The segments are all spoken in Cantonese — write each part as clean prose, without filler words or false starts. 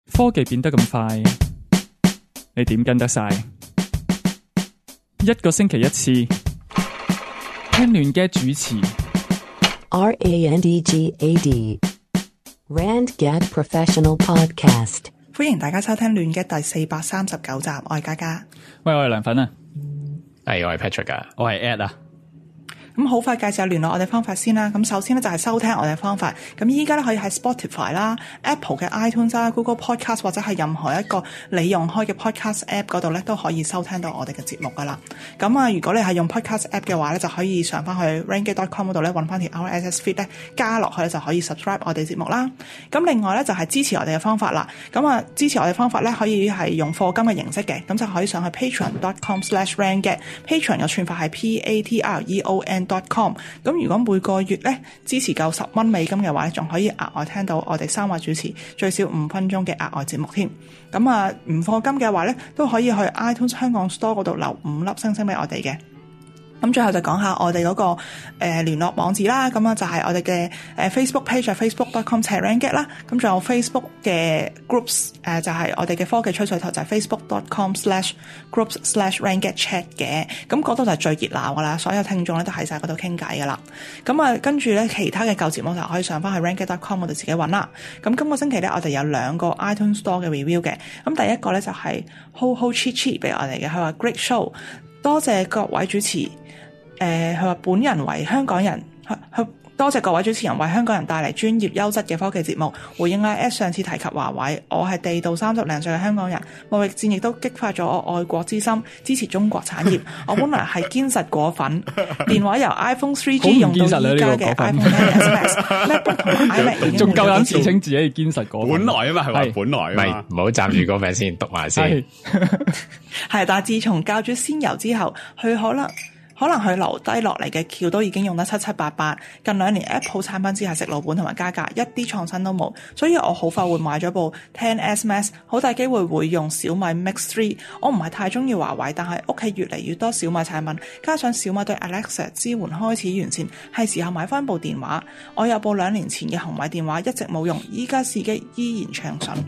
科技變得咁快，你點跟得晒？一個星期一次，聽亂嘅主持。 RANDGAD RandGad Professional Podcast。 歡迎大家收聽亂嘅第439集，我係嘉嘉。 喂，我係涼粉啊。 係，我係 Patrick 啊， 我係 Ed 啊。 咁好快介紹聯絡我哋方法先啦。咁首先咧就係收聽我哋方法。咁依家咧可以喺 Spotify 啦、Apple 嘅 iTunes 啦、Google Podcast 或者係任何一個你用開嘅 Podcast App 嗰度咧都可以收聽到我哋嘅節目噶啦。咁啊，如果你係用 Podcast App 嘅話咧，就可以上翻去 rangad.com 嗰度咧揾翻條 RSS feed 咧加落去咧就可以 subscribe 我哋節目啦。咁另外咧就係支持我哋嘅方法啦。咁啊，支持我哋方法咧可以係用課金嘅形式嘅，咁就可以上去 patreon.com/rangad。Patreon 嘅串法係 patreon.com。咁如果每個月咧支持夠10蚊美金嘅話，仲可以額外聽到我哋3位主持最少5分鐘嘅額外節目添。咁啊，唔課金嘅話咧，都可以去 iTunes 香港 Store 嗰度留5粒星星俾我哋嘅。咁最後就講下我哋嗰個聯絡網址啦。咁啊就係我哋嘅Facebook page facebook.com/rangad 啦。咁仲有 Facebook 嘅 groups 就係我哋嘅科技吹水台就係 facebook.com/groups/rangadchat 嘅。咁嗰度就係最熱鬧噶啦，所有聽眾咧都喺晒嗰度傾偈噶啦。咁啊跟住咧其他嘅舊節目就可以上翻去 rangad.com 我哋自己揾啦。咁今個星期咧我哋有2個 iTunes Store 嘅 review 嘅。咁第一個咧就係 Ho Ho Chi Chi 俾我哋嘅，佢話 Great Show， 多謝各位主持。佢話本人為香港人，多謝各位主持人為香港人帶嚟專業優質嘅科技節目。回應阿 S 上次提及華為，我係地道30零歲嘅香港人，貿易戰亦都激發咗我愛國之心，支持中國產業。我本來係堅實果粉，電話由 iPhone 3G 用到依家嘅 iPhone XS、MacBook 同 iMac 已經仲夠膽自稱自己係堅實果粉。 本來啊嘛，係話本來啊嘛，唔好站住個名先，讀埋先。 係，但係自從教主仙遊之後，佢可能佢留低落嚟嘅橋都已經用得七七八八。近2年 Apple 產品只係食老本同埋加價，一啲創新都冇，所以我好快會買咗部 XS Max， 好大機會會用小米 Mix 3。我唔係太中意華為，但係屋企越嚟越多小米產品，加上小米對 Alexa 支援開始完善，係時候買翻部電話。我有部2年前嘅紅米電話，一直冇用，依家試機依然暢順。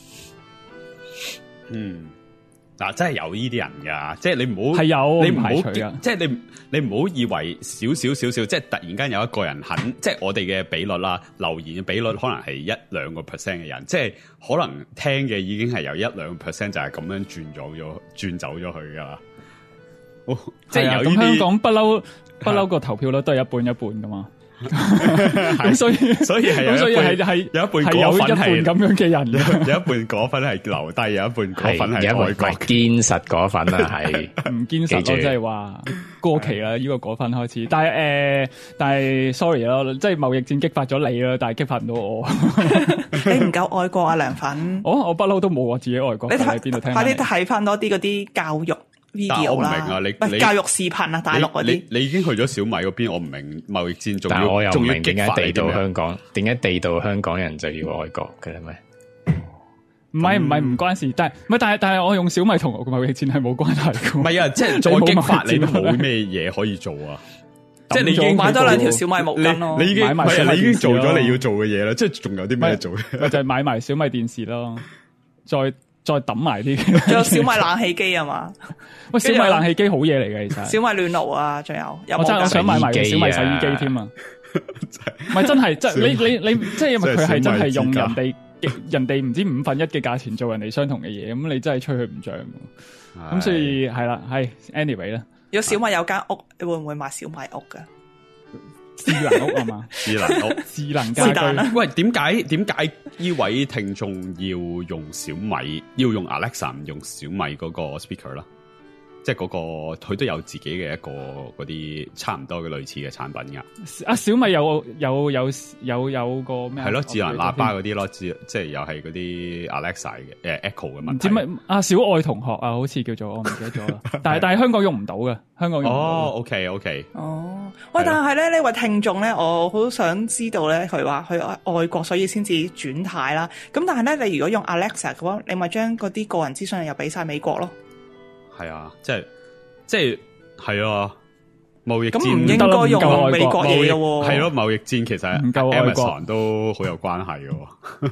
嗱，真係有呢啲人噶，即係你唔好係有， 你唔好即係你唔好以為少，即係突然間有一個人肯，即係我哋嘅比率啦，留言嘅比率可能係1-2% 嘅人，即係可能聽嘅已經係由1-2% 就係咁樣轉走咗去噶啦。即係有呢啲， 香港不嬲個投票率都係一半一半噶嘛。咁所以係有一半咁樣嘅人， 有一半果粉係留低，有一半果粉係外國堅實果粉啦，係唔堅實咯，即係話過期啦。呢個果粉開始，但係 sorry 咯，即係貿易戰激發咗你啦，但係激發唔到我。 你唔夠愛國啊，涼粉。 我不嬲都冇話自己愛國。你喺邊度聽？ 快啲睇翻多啲嗰啲教育。 但我唔明啊，你教育視頻啊，大陸嗰啲， 你已經去咗小米嗰邊，我唔明貿易戰仲要， 但我又唔明點解地道香港，點解地道香港人就要愛國嘅咧？ 唔關事，但係我用小米同貿易戰係冇關係嘅。 唔係啊，即係再激發你都冇咩嘢可以做啊！即係你已經買多2條小米毛巾咯， 你已經做咗你要做嘅嘢啦，即係仲有啲咩做？ 就係買埋小米電視咯，再抌埋啲， 仲有小米冷氣機啊嘛！ 喂，小米冷氣機好嘢嚟嘅，其實小米暖爐啊，仲有我想買埋小米洗衣機添啊！唔係真係，即係你即係因為佢係真係用人哋唔知1/5嘅價錢做人哋相同嘅嘢，咁你真係吹佢唔漲。咁所以係啦，係 anyway 啦。 如果小米有間屋，你會唔會買小米屋噶？ 智能屋啊嘛， 智能屋， 智能家居。 喂，點解呢位聽眾要用小米，要用 Alexa 唔用小米嗰個 speaker 啦？即係嗰個佢都有自己嘅一個嗰啲差唔多嘅類似嘅產品噶。 小米有個咩？ 係咯，智能喇叭嗰啲咯，即係又係嗰啲 Alexa 嘅Echo 嘅問題。 唔知乜小愛同學啊，好似叫做我唔記得咗啦。但係香港用唔到嘅，香港用唔到。 哦 ，OK。 哦，喂，但係咧呢位聽眾咧，我好想知道咧，佢話佢愛國，所以先至轉態啦。咁但係咧，你如果用 Alexa 嘅話，你咪將嗰啲個人資訊又俾晒美國咯。 係啊，即係係啊，貿易戰咁唔應該用美國嘢嘅喎。 係咯，貿易戰其實 Amazon 都好有關係嘅。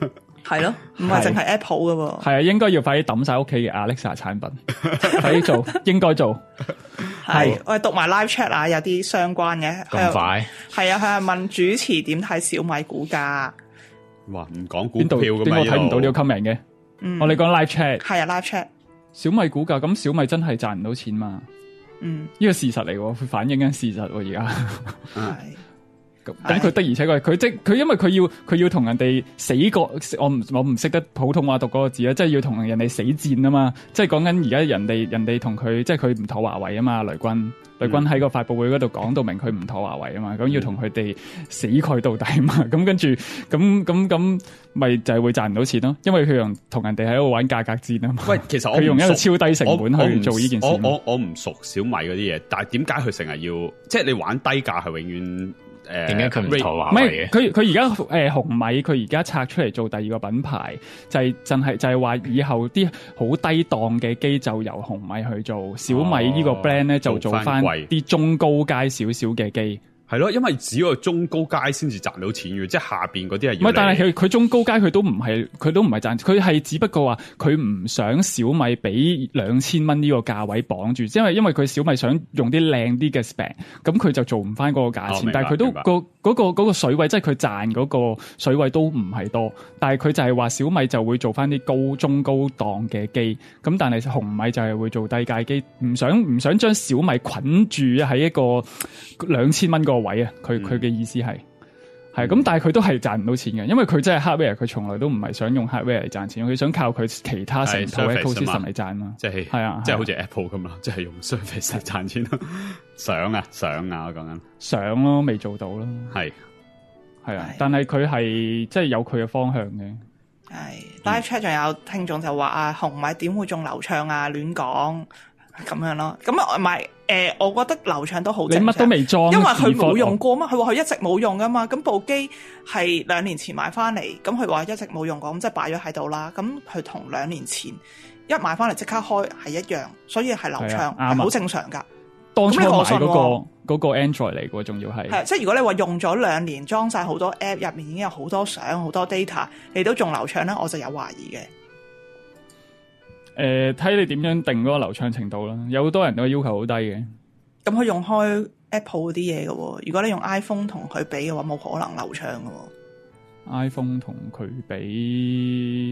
係咯，唔係淨係 Apple 㗎喎。 係啊，應該要快啲抌晒屋企嘅 Alexa 產品，快啲做，應該做。 係，我哋讀埋 live chat 啊，有啲相關嘅。 咁快？ 係啊，佢係問主持點睇小米股價。 哇，唔講股票㗎嘛？ 邊度睇唔到呢個 comment 嘅？我哋講 live chat。 係啊 ，live chat。小米股價，咁小米真係賺唔到錢嘛？呢個事實嚟喎，佢反映緊事實喎，而家。係。咁佢的而且確，佢因為佢要同人哋死過，我唔識得普通話讀嗰個字啊，即係要同人哋死戰啊嘛，即係講緊而家人哋同佢，即係佢唔妥華為啊嘛，雷軍喺個發佈會嗰度講到明佢唔妥華為啊嘛，咁要同佢哋死蓋到底嘛，咁跟住咁咪就係會賺唔到錢咯，因為佢同人哋喺度玩價格戰啊嘛。 喂，其實佢用一個超低成本去做呢件事。 我唔熟小米嗰啲嘢，但係點解佢成日要即係你玩低價係永遠？ 點解佢唔妥華為嘅？ 佢而家紅米佢而家拆出嚟做第二個品牌，就係話以後啲好低檔嘅機就由紅米去做，小米呢個 brand 咧就做翻啲中高階少少嘅機。係咯，因為只有中高階先至賺到錢嘅，即係下邊嗰啲係。 唔係，但係佢中高階佢都唔係賺，佢係只不過話佢唔想小米俾2000蚊呢個價位綁住，因為佢小米想用啲靚啲嘅 spec， 咁佢就做唔翻嗰個價錢。但係佢都嗰個水位，即係佢賺嗰個水位都唔係多，但係佢就係話小米就會做翻啲中高檔嘅機，咁但係紅米就係會做低階機，唔想將小米捆住喺一個2000蚊個位啊，佢嘅意思係咁，但係佢都係賺唔到錢嘅，因為佢真係 hardware， 佢從來都唔係想用 hardware 嚟賺錢，佢想靠佢其他成套 ecosystem 嚟賺嘛， 即係啊，即係好似 Apple 咁啦，即係用 service 嚟賺錢咯，想啊，我講緊想咯，未做到咯，係啊，但係佢係即係有佢嘅方向嘅。 係 live chat 仲有聽眾就話啊，紅米點會仲流暢啊，亂講咁樣咯，咁唔係。我覺得流暢都好正常， 你乜都未裝， 因為佢冇用過嘛，佢話佢一直冇用噶嘛，咁部機係2年前買翻嚟，咁佢話一直冇用過，咁即係擺咗喺度啦，咁佢同2年前一買翻嚟即刻開係一樣，所以係流暢，係好正常噶。 當初買嗰個 Android 嚟嘅，仲要係即係如果你話用咗2年，裝晒好多 app 入面已經有好多相、好多 data， 你都仲流暢咧，我就有懷疑嘅。 睇你點樣定嗰個流暢程度啦，有好多人都要求好低嘅。 咁佢用開 Apple 嗰啲嘢嘅喎，如果你用 iPhone 同佢比嘅話，冇可能流暢嘅喎。 iPhone 同佢比，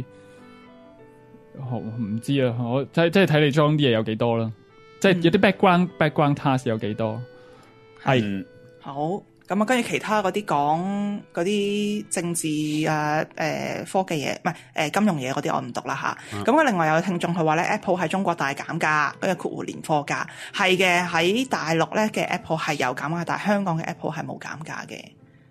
唔知啊，我即係睇你裝啲嘢有幾多啦，即係有啲 background task 有幾多。係好。咁啊，跟住其他嗰啲講嗰啲政治科技嘢，唔係金融嘢嗰啲，我唔讀啦吓。咁另外有聽眾佢話咧 ，Apple 喺中國大減價，跟住括弧年貨價係嘅，喺大陸咧嘅 Apple 係有減價，但係香港嘅 Apple 係冇減價嘅。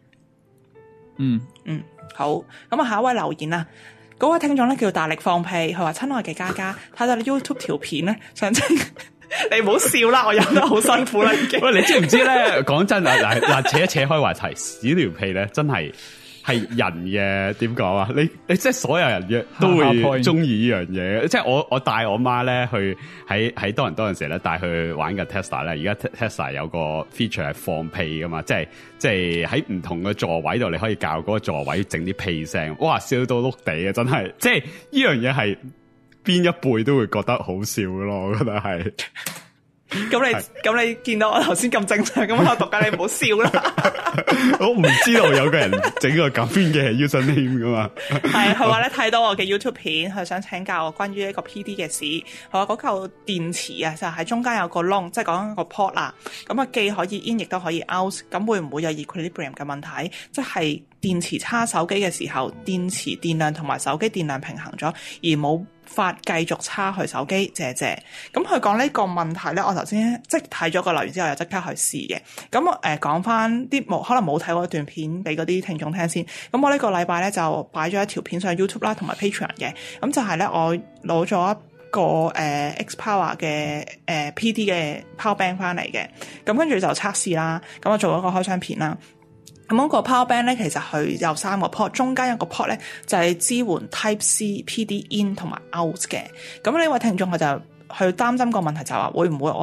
好。咁啊，下一位留言啊，嗰位聽眾咧叫大力放屁，佢話親愛嘅嘉嘉，睇到你 YouTube 條片咧，想聽。你唔好笑啦，我忍得好辛苦啦已經。 喂，你知唔知咧？講真嗱，扯一扯開話題，屎條屁咧，真係人嘅點講啊？你即係所有人嘅都會中意呢樣嘢。即係我帶我媽咧去喺多倫多嗰陣時咧，帶去玩嘅 Tesla 咧。而家 Tesla 有個 feature 係放屁噶嘛，即係喺唔同嘅座位度，你可以教嗰個座位整啲屁聲。哇，笑到碌地啊！真係，即係呢樣嘢係。邊一輩都會覺得好笑咯，我覺得係。咁你見到我頭先咁正常咁我讀緊，你唔好笑啦。我唔知道有個人整個咁嘅 username 噶嘛。係佢話咧睇到我嘅 YouTube 片，佢想請教我關於一個 PD 嘅事。佢話嗰嚿電池啊，就喺中間有個窿，即係講緊個 port 啦。咁啊，既可以 in 亦都可以 out。咁會唔會有 equilibrium 嘅問題？即係電池插手機嘅時候，電池電量同埋手機電量平衡咗，而冇法繼續插去手機，謝。咁佢講呢個問題咧，我頭先即係睇咗個留言之後，又即刻去試嘅。咁講翻啲可能冇睇過一段片俾嗰啲聽眾聽先。咁我呢個禮拜咧就擺咗一條片上 YouTube 啦，同埋 Patreon 嘅。咁就係咧，我攞咗一個Xpower 嘅PD 嘅 Power Bank 翻嚟嘅。咁跟住就測試啦。咁我做咗個開箱片啦。咁嗰個 Power Bank 咧，其實佢有3個 port， 中間一個 port 咧就係支援 Type C、PD In 同埋 Out 嘅。咁呢位聽眾佢就擔心個問題就係話會唔會我想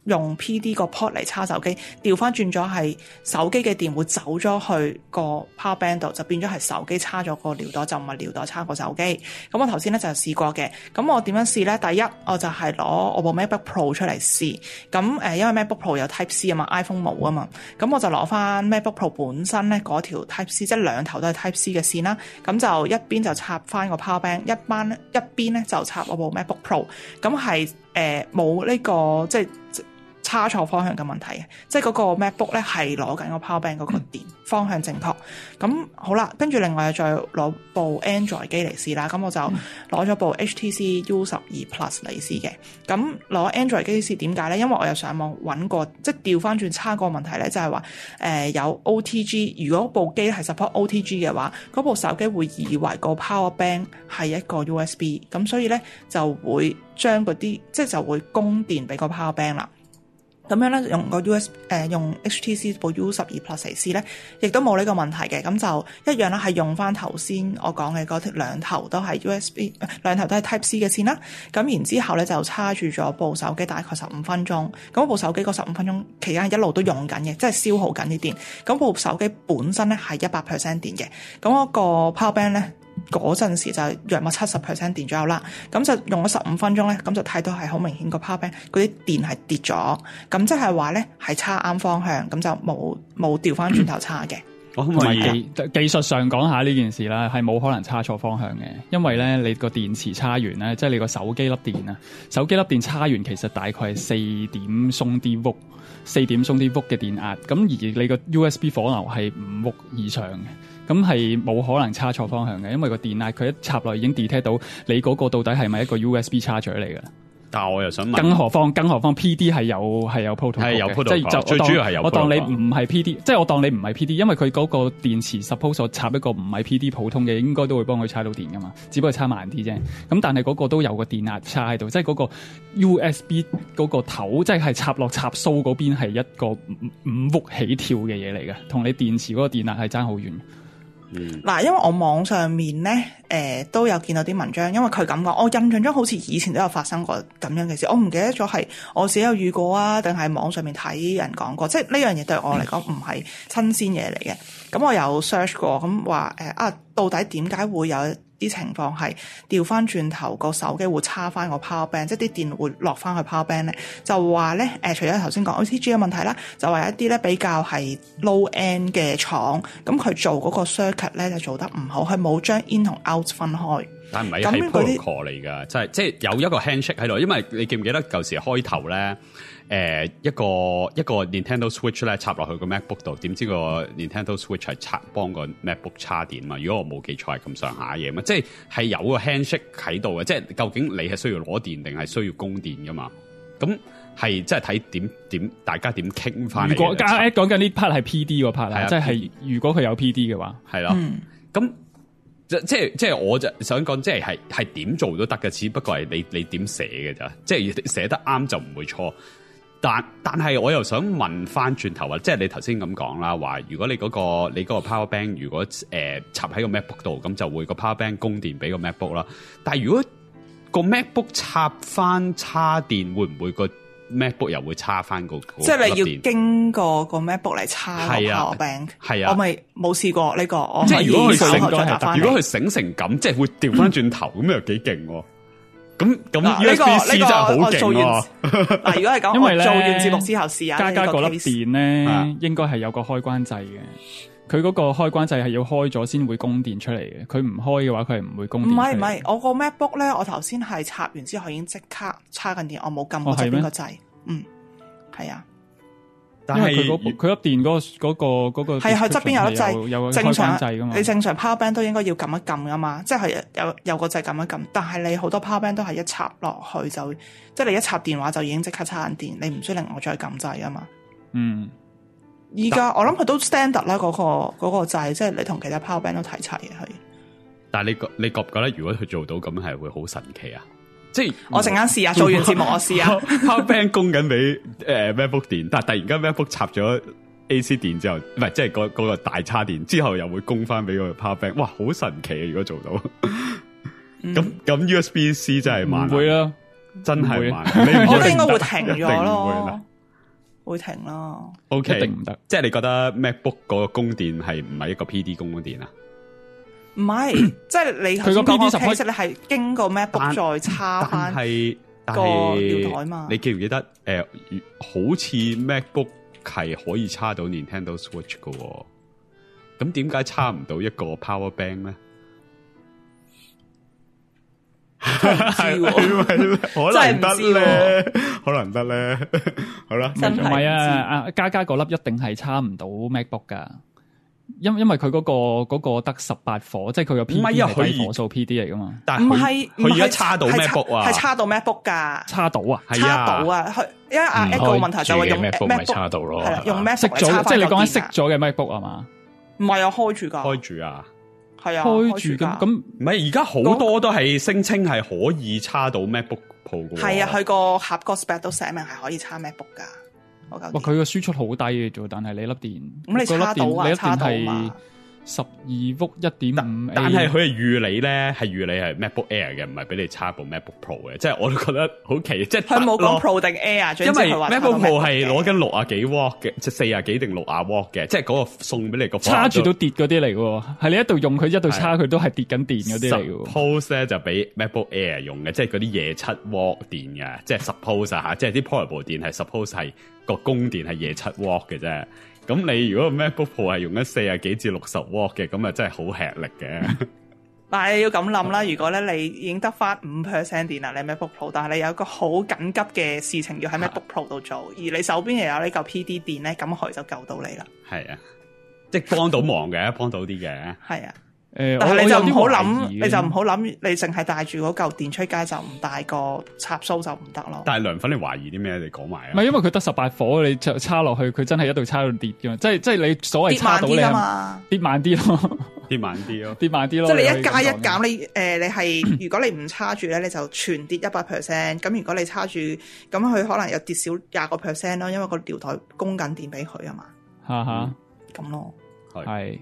用 PD 個 port 嚟叉手機，調翻轉咗係手機嘅電會走咗去個 power bank 度，就變咗係手機叉咗個尿袋，就唔係尿袋叉個手機。咁我頭先咧就試過嘅，咁我點樣試咧？第一我就係攞我部 MacBook Pro 出嚟試，咁因為 MacBook Pro 有 Type C 啊嘛 ，iPhone 冇啊嘛，咁我就攞翻 MacBook Pro 本身咧嗰條 Type C， 即係兩頭都係 Type C 嘅線啦，咁就一邊就插翻個 power bank， 一邊咧就插我部 MacBook Pro， 咁係冇呢個即係叉錯方向嘅問題嘅，即係嗰個 MacBook 咧係攞緊個 power bank 嗰個電方向正確。咁好啦，跟住另外再攞部 Android 機嚟試啦。咁我就攞咗部 HTC U12 Plus 嚟試嘅。咁攞 Android 機試點解咧？因為我有上網揾過，即係調翻轉叉個問題咧，就係話有 OTG。如果部機係 support OTG 嘅話，嗰部手機會以為個 power bank 係一個 USB， 咁所以咧就會將嗰啲即係就會供電俾個 power bank 啦。咁樣咧用個 用 HTC 部 U12 Plus 嚟試咧，亦都冇呢個問題嘅。咁就一樣啦，係用翻頭先我講嘅嗰條兩頭都係 USB， 兩頭都係 Type C 嘅線啦。咁然之後咧就叉住咗部手機大概15分鐘。咁部手機嗰15分鐘期間一路都用緊嘅，即係消耗緊啲電。咁部手機本身咧係100% 電嘅。咁嗰個 Power Bank 咧，嗰陣時就約莫70% 電左右啦，咁就用咗15分鐘咧，咁就睇到係好明顯個 power bank 嗰啲電係跌咗，咁即係話咧係叉啱方向，咁就冇調翻轉頭叉嘅。 同埋技術上講下呢件事啦，係冇可能叉錯方向嘅，因為咧你個電池叉完咧，即係你個手機粒電啊，手機粒電叉完其實大概係4點鬆啲伏嘅電壓，咁而你個 USB 火牛係5伏以上嘅，咁係冇可能叉錯方向嘅，因為個電壓佢一插落已經 detect 到你嗰個到底係咪一個 USB 叉嘴嚟嘅。 但係我又想問， 更何況 PD 係有 protocol 嘅， 係有 protocol，即係最主要係有 protocol。我當你唔係 PD，即係我當你唔係 PD，因為佢嗰個電池 suppose 插一個唔係 PD 普通嘅，應該都會幫佢叉到電噶嘛，只不過叉慢啲啫。咁但係嗰個都有個電壓叉喺度，即係嗰個 USB 嗰個頭，即係插落插蘇嗰邊係一個5伏起跳嘅嘢嚟嘅，同你電池嗰個電壓係爭好遠。 嗱，因為我網上面咧，都有見到啲文章，因為佢咁講，我印象中好似以前都有發生過咁樣嘅事，我唔記得咗係我自己有遇過啊，定係網上面睇人講過，即係呢樣嘢對我嚟講唔係新鮮嘢嚟嘅。咁我有 search 過，咁話到底點解會有啲情況係調翻轉頭個手機會叉翻個 power bank， 即係啲電會落翻去 power bank 咧？就話咧除咗頭先講 OTG 嘅問題啦，就話一啲咧比較係 low end 嘅廠，咁佢做嗰個 circuit 咧就做得唔好，佢冇將 in 同 out 分開。 但唔係係 protocol 嚟㗎，即係有一個 handshake 喺度，因為你記唔記得舊時開頭咧？一個 Nintendo Switch 咧插落去個 MacBook 度，點知個 Nintendo Switch 係幫個 MacBook 叉電嘛？如果我冇記錯係咁上下嘢嘛，即係有個 handshake 喺度嘅，即係究竟你係需要攞電定係需要供電噶嘛？咁係即係睇點大家點傾翻嚟。如果講緊呢 part 係 PD 個 part 啦，即係如果佢有 PD 嘅話， 係啦，咁。即係我就想講，即係點做都得嘅，只不過係你點寫嘅咋，即係寫得啱就唔會錯。但係我又想問翻轉頭啊，即係你頭先咁講啦，話如果你嗰個 power bank 如果插喺個 MacBook 度，咁就會個 power bank 供電俾個 MacBook 啦。但係如果個 MacBook 插翻叉電，會唔會個 MacBook 又會叉翻個？ 即係你要經過個 MacBook 嚟叉個 power bank。係啊，我咪冇試過呢個。 即係如果佢醒成咁，即係會調翻轉頭，咁又幾勁喎。咁 USB-C 真係好勁喎。 嗱，如果係咁，因為我做完節目之後試下。 加嗰粒電咧，應該係有個開關掣嘅。佢嗰個開關掣係要開咗先會供電出嚟嘅，佢唔開嘅話佢係唔會供電。唔係，我個 MacBook 咧，我頭先係插完之後已經即刻叉緊電，我冇撳過側邊個掣。係啊。 但係佢粒電嗰個係佢側邊有粒掣，有個開關掣噶嘛。 你正常 power bank 都應該要撳一撳噶嘛，即係有個掣撳一撳。但係你好多 power bank 都係一插落去就，即係你一插電話就已經即刻叉緊電，你唔需要另外再撳掣啊嘛。依家我諗佢都 standard 啦，嗰個掣，即係你同其他 power bank 都睇齊嘅佢。 但係你覺唔覺得如果佢做到咁係會好神奇啊？即係我陣間試下，做完節目我試下。 power bank 供緊俾MacBook 電，但係突然間 MacBook 插咗 AC 電之後，唔係即係嗰個大叉電之後又會供翻俾個 power bank， 哇，好神奇啊！如果做到，咁 USB-C 真係慢， 唔會啦， 真係慢。 我覺得應該會停咗咯。 會停咯。 OK， 一定唔得。 即係你覺得 MacBook 嗰個供電係唔係一個 PD 供電啊？ 唔係，即係你頭先講個 case，你係經過 MacBook 再插翻個尿袋嘛？ 你記唔記得好似 MacBook 係可以插到 Nintendo Switch 嘅喎？咁點解插唔到一個 Power Bank 咧？可能得咧，可能得咧。好啦， 真係唔係啊，嘉嘉嗰粒一定係插唔到 MacBook 噶。因為佢嗰個得18火，即係佢個 PD 係低火數 PD 嚟噶嘛。 但係佢而家插到 MacBook 啊， 係插到 MacBook 噶， 插到啊， 插到啊。因為阿 Echo 問題就係用 MacBook 咪插到咯， 係用 MacBook 熄咗，即係你講緊熄咗咗嘅 MacBook 啊嘛？ 唔係啊，開住噶， 開住啊， 係啊， 開住咁唔係而家好多都係聲稱係可以插到 MacBook Pro 嘅。 係啊，佢個盒個 spec 都寫明係可以插 MacBook 噶。 哇，佢個輸出好低嘅啫，但係你粒電咁你插到啊，插到嘛 ？12伏1.5， 但係佢係預你咧，係預你係 MacBook Air 嘅，唔係俾你插部 MacBook Pro 嘅。即係我都覺得好奇，即係佢冇講 Pro 定 Air， 因為 MacBook Pro 係攞緊60幾 W 嘅，即係40幾定60 W 嘅，即係嗰個送俾你個插住都跌嗰啲嚟嘅，係你一度用佢一度插佢都係跌緊電嗰啲嚟嘅。 Suppose 咧就俾 MacBook Air 用嘅，即係嗰啲夜7 W 電嘅，即係 suppose 啊，即係啲 portable 電係 suppose 係個供電係夜7 W 嘅啫。咁你如果 MacBook Pro 係用緊40幾至60 W 嘅，咁啊真係好吃力嘅。 但係你要咁諗啦，如果咧你已經得翻5% 電啦，你 MacBook Pro，但係你有一個好緊急嘅事情要喺 MacBook Pro 度做，而你手邊又有呢嚿 PD 電咧，咁佢就救到你啦。 係啊，即係幫到忙嘅，幫到啲嘅。係啊。但係你就唔好諗，你就唔好諗，你淨係帶住嗰嚿電出街就唔帶個插蘇就唔得咯。 但係涼粉，你懷疑啲咩？你講埋啊！ 唔係因為佢得18火，你就插落去，佢真係一度插到跌嘅嘛。即係你所謂插到你跌慢啲咯， 跌慢啲咯， 跌慢啲咯。 即係你一加一減，你你係如果你唔插住咧，你就全跌100%。咁如果你插住，咁佢可能又跌少20%咯，因為個尿台供緊電俾佢啊嘛。 哈哈， 咁咯， 係。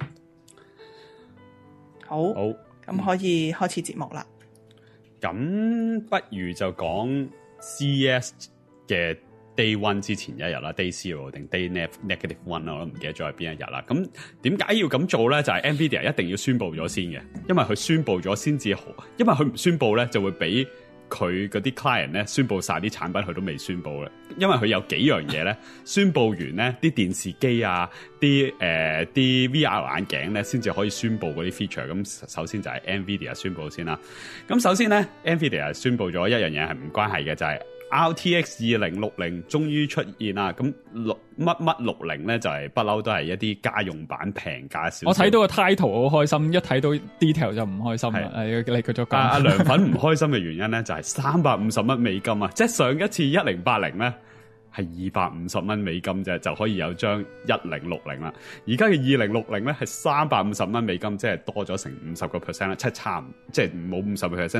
好，咁可以開始節目啦。 咁不如就講 CES 嘅 Day One 之前一日啦 ，Day Zero 定 Day Negative One 啦，我都唔記得咗係邊一日啦。咁點解要咁做咧？就係 Nvidia 一定要宣布咗先嘅，因為佢宣布咗先至好，因為佢唔宣布咧就會俾佢嗰啲 client 咧宣布晒啲產品，佢都未宣布咧，因為佢有幾樣嘢咧宣布完咧，啲電視機啊，啲 VR 眼鏡咧，先至可以宣布嗰啲 feature。咁首先就係 Nvidia 宣布先啦。咁首先咧 Nvidia 宣布咗一樣嘢係唔關係嘅，就係 RTX 2060終於出現啦。咁乜60咧就係不嬲都係一啲家用版平價少少。 我睇到個 title 好開心，一睇到 detail 就唔開心啦。你繼續講。 阿涼粉唔開心嘅原因咧就係350蚊美金啊！即係上一次1080咧係250蚊美金啫，就可以有張1060啦。而家嘅2060咧係350蚊美金，即係多咗成50% 啦，即係冇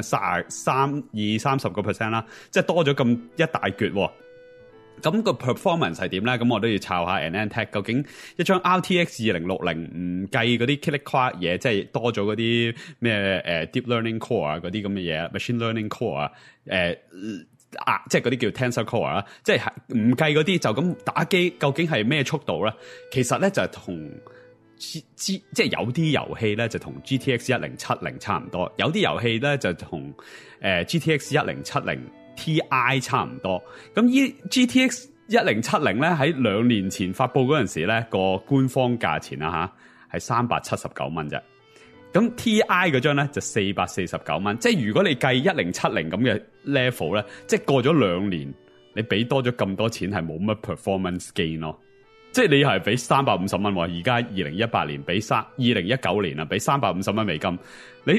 50%，二三十個 percent 啦，即係多咗咁一大橛。咁個 performance 係點咧？咁我都要抄下 AnandTech 究竟一張 RTX 2060唔計嗰啲 click 嘢，即係多咗嗰啲咩deep learning core 啊嗰啲咁嘅嘢 ，machine learning core 啊，即係嗰啲叫 tensor core 啊，即係唔計嗰啲就咁打機，究竟係咩速度咧？其實咧就係同即係有啲遊戲咧就同 GTX 1070差唔多，有啲遊戲咧就同GTX 1070 Ti 差唔多。咁依 GTX 1070咧喺2年前發佈嗰陣時咧個官方價錢啊吓係379蚊啫。咁 Ti 嗰張咧就449蚊。即係如果你計1070咁嘅 level 咧，即係過咗2年，你俾多咗咁多錢係冇乜 performance gain 咯。即係你係俾350蚊喎，而家2018年俾2019年啊，俾350蚊美金。你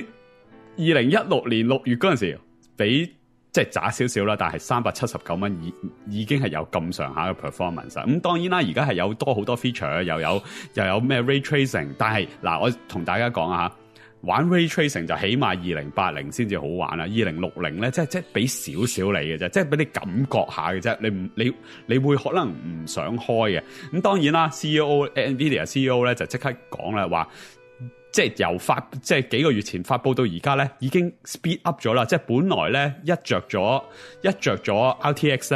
2016年6月嗰陣時俾即係渣少少啦，但係379蚊已經係有咁上下嘅 performance。咁當然啦，而家係有好多 feature，又有咩 ray tracing。但係嗱，我同大家講下，玩 ray tracing 就起碼2080先至好玩啦。2060咧，即係俾少少你嘅啫，即係俾你感覺下嘅啫。你會可能唔想開嘅。咁當然啦 ，Nvidia CEO 咧就即刻講啦，話即係即係幾個月前發佈到而家咧，已經 speed up 咗啦。即係本來咧一着咗 RTX 咧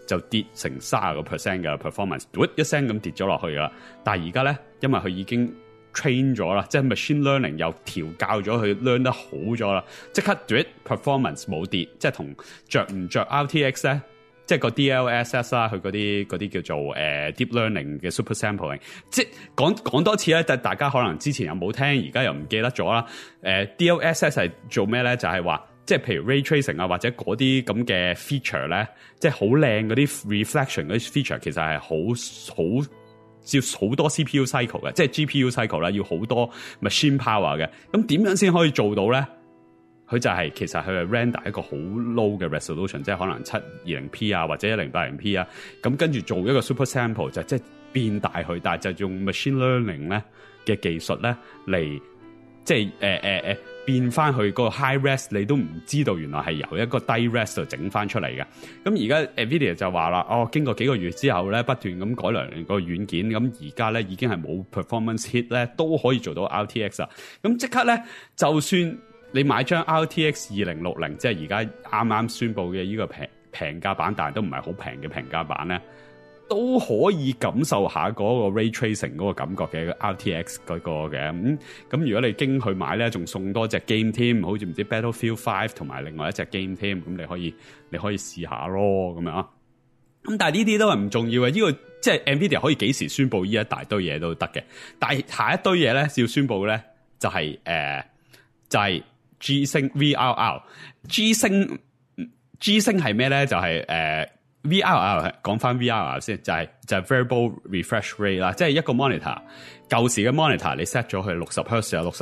就跌成30% 嘅 performance， 一聲咁跌咗落去噶啦。但係而家咧，因為佢已經 train 咗啦，即係 machine learning 又調教咗佢 learn 得好咗啦，即刻 performance 冇跌，即係同着唔着 RTX 咧，即係個 DLSS 啦，佢嗰啲叫做deep learning 嘅 super sampling， 即係講多次咧，大家可能之前又冇聽，而家又唔記得咗啦。DLSS 係做咩咧？就係話，即係譬如 ray tracing 啊，或者嗰啲咁嘅 feature 咧，即係好靚嗰啲 reflection 嗰啲 feature，其實係好要好多 CPU cycle 嘅，即係 GPU cycle 啦，要好多 machine power 嘅。咁點樣先可以做到咧？佢就係其實佢係 render 一個好 low 嘅 resolution， 即係可能 720p 啊，或者 1080p 啊。咁跟住做一個 super sample， 就即係變大佢，但係就用 machine learning 咧嘅技術咧嚟，即係變翻去個 high res， 你都唔知道原來係由一個低 res 度整翻出嚟嘅。咁而家 Nvidia 就話啦，經過幾個月之後咧，不斷咁改良個軟件，咁而家咧已經係冇 performance hit 咧，都可以做到 RTX 啊。咁即刻咧，就算你買張 RTX 2060，即係而家啱啱宣布嘅呢個平價版，但係都唔係好平嘅平價版咧，都可以感受下嗰個 ray tracing 嗰個感覺嘅 RTX 嗰個嘅。咁如果你經佢買咧，仲送多隻 game 添，好似唔知 Battlefield 5同埋另外一隻 game 添，咁你可以試下咯，咁樣啊。咁但係呢啲都係唔重要嘅，呢個即係 Nvidia 可以幾時宣布呢一大堆嘢都得嘅。但係下一堆嘢咧要宣布嘅咧就係G 星 VRR。 G 星係咩咧？就係VRR， 講翻 VRR 先，就係 variable refresh rate 啦，即係一個 monitor， 舊時嘅 monitor 你 set 咗佢60Hz 啊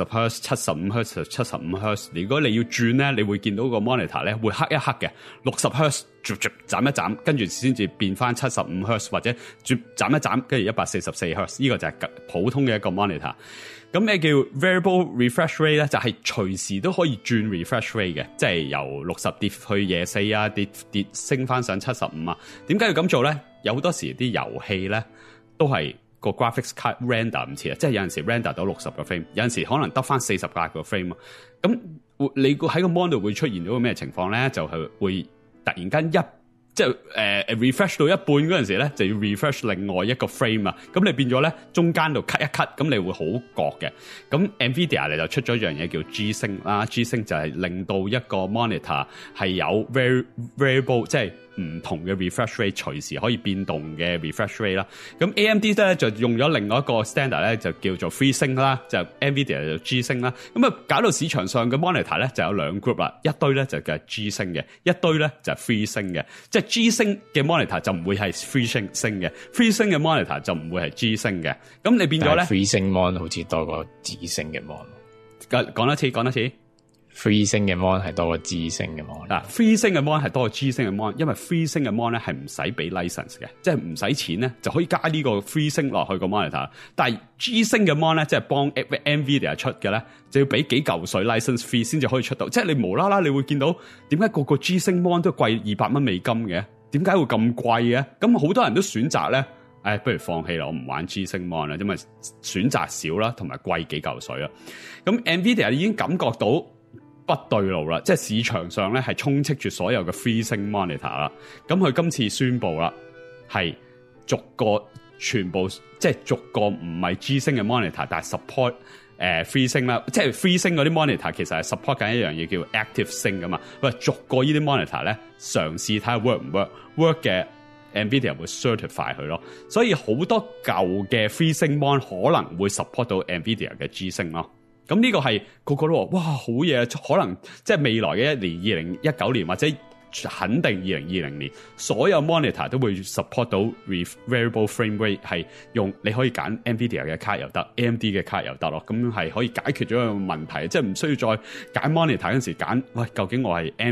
，60Hz、75Hz、75Hz， 如果你要轉咧，你會見到個 monitor 咧會黑一黑嘅，60Hz 斬一斬，跟住先至變翻 75Hz， 或者斬一斬，跟住 144Hz， 呢個就係普通嘅一個 monitor。咁咩叫 variable refresh rate 咧？就係隨時都可以轉 refresh rate 嘅，即係由60跌去24啊，跌升翻上75啊。點解要咁做咧？有好多時啲遊戲咧都係個 graphics card render 唔切啊，即係有陣時 render 到60個 frame， 有陣時可能得翻48個 frame 啊。咁你喺個 mon 度會出現到個咩情況咧？就係會突然間即係refresh 到一半嗰陣時咧，就要 refresh 另外一個 frame 啊，咁你變咗咧中間度 cut 一 cut， 咁你會好覺嘅。咁 Nvidia 你就出咗一樣嘢叫 G 星啦，G 星就係令到一個 monitor 係有 variable， 即係唔同嘅 refresh rate， 隨時可以變動嘅 refresh rate 啦。咁 AMD 咧就用咗另外一個 standard 咧，就叫做 FreeSync 啦，就 Nvidia 就 G 星啦。咁啊搞到市場上嘅 monitor 咧就有兩 group 啦，一堆咧就叫 G 星嘅，一堆咧就係 FreeSync 嘅。即係 G 星嘅 monitor 就唔會係 FreeSync 嘅，FreeSync 嘅 monitor 就唔會係 G 星嘅。咁你變咗咧 FreeSync mon 好似多過 G 星嘅 mon。 講多次。 FreeSync 嘅 mon 係多過 G 星嘅 mon。 嗱 FreeSync 嘅 mon 係多過 G 星嘅 mon， 因為 FreeSync 嘅 mon 咧係唔使俾 license 嘅，即係唔使錢咧就可以加呢個 FreeSync 落去個 monitor。但係 G 星嘅 mon 咧，即係幫 Nvidia 出嘅咧，就要俾幾嚿水 license fee 先至可以出到。即係你無啦啦，你會見到點解個 G 星 mon 都貴200蚊美金嘅？點解會咁貴嘅？咁好多人都選擇咧，不如放棄啦，我唔玩 G 星 mon 啦，因為選擇少啦，同埋貴幾嚿水啦。咁 Nvidia 已經感覺到不對路啦，即係市場上咧係充斥住所有嘅 FreeSync monitor 啦。咁佢今次宣布啦，係逐個全部即係逐個唔係 G 星嘅 monitor， 但係 support FreeSync 啦，即係 FreeSync 嗰啲 monitor 其實係 support 緊一樣嘢叫 Active Sync 噶嘛。佢話逐個呢啲 monitor 咧嘗試睇下 work 唔 work 嘅 Nvidia 會 certify 佢咯。所以好多舊嘅 FreeSync mon 可能會 support 到 Nvidia 嘅 G 星咯。咁呢個係個個都話哇好嘢，可能即係未來嘅一年2019年或者肯定2020年，所有 monitor 都會 support 到 variable frame rate， 係用你可以揀 Nvidia 嘅卡又得 ，AMD 嘅卡又得咯。咁係可以解決咗一個問題，即係唔需要再揀 monitor 嗰陣時揀，喂究竟我係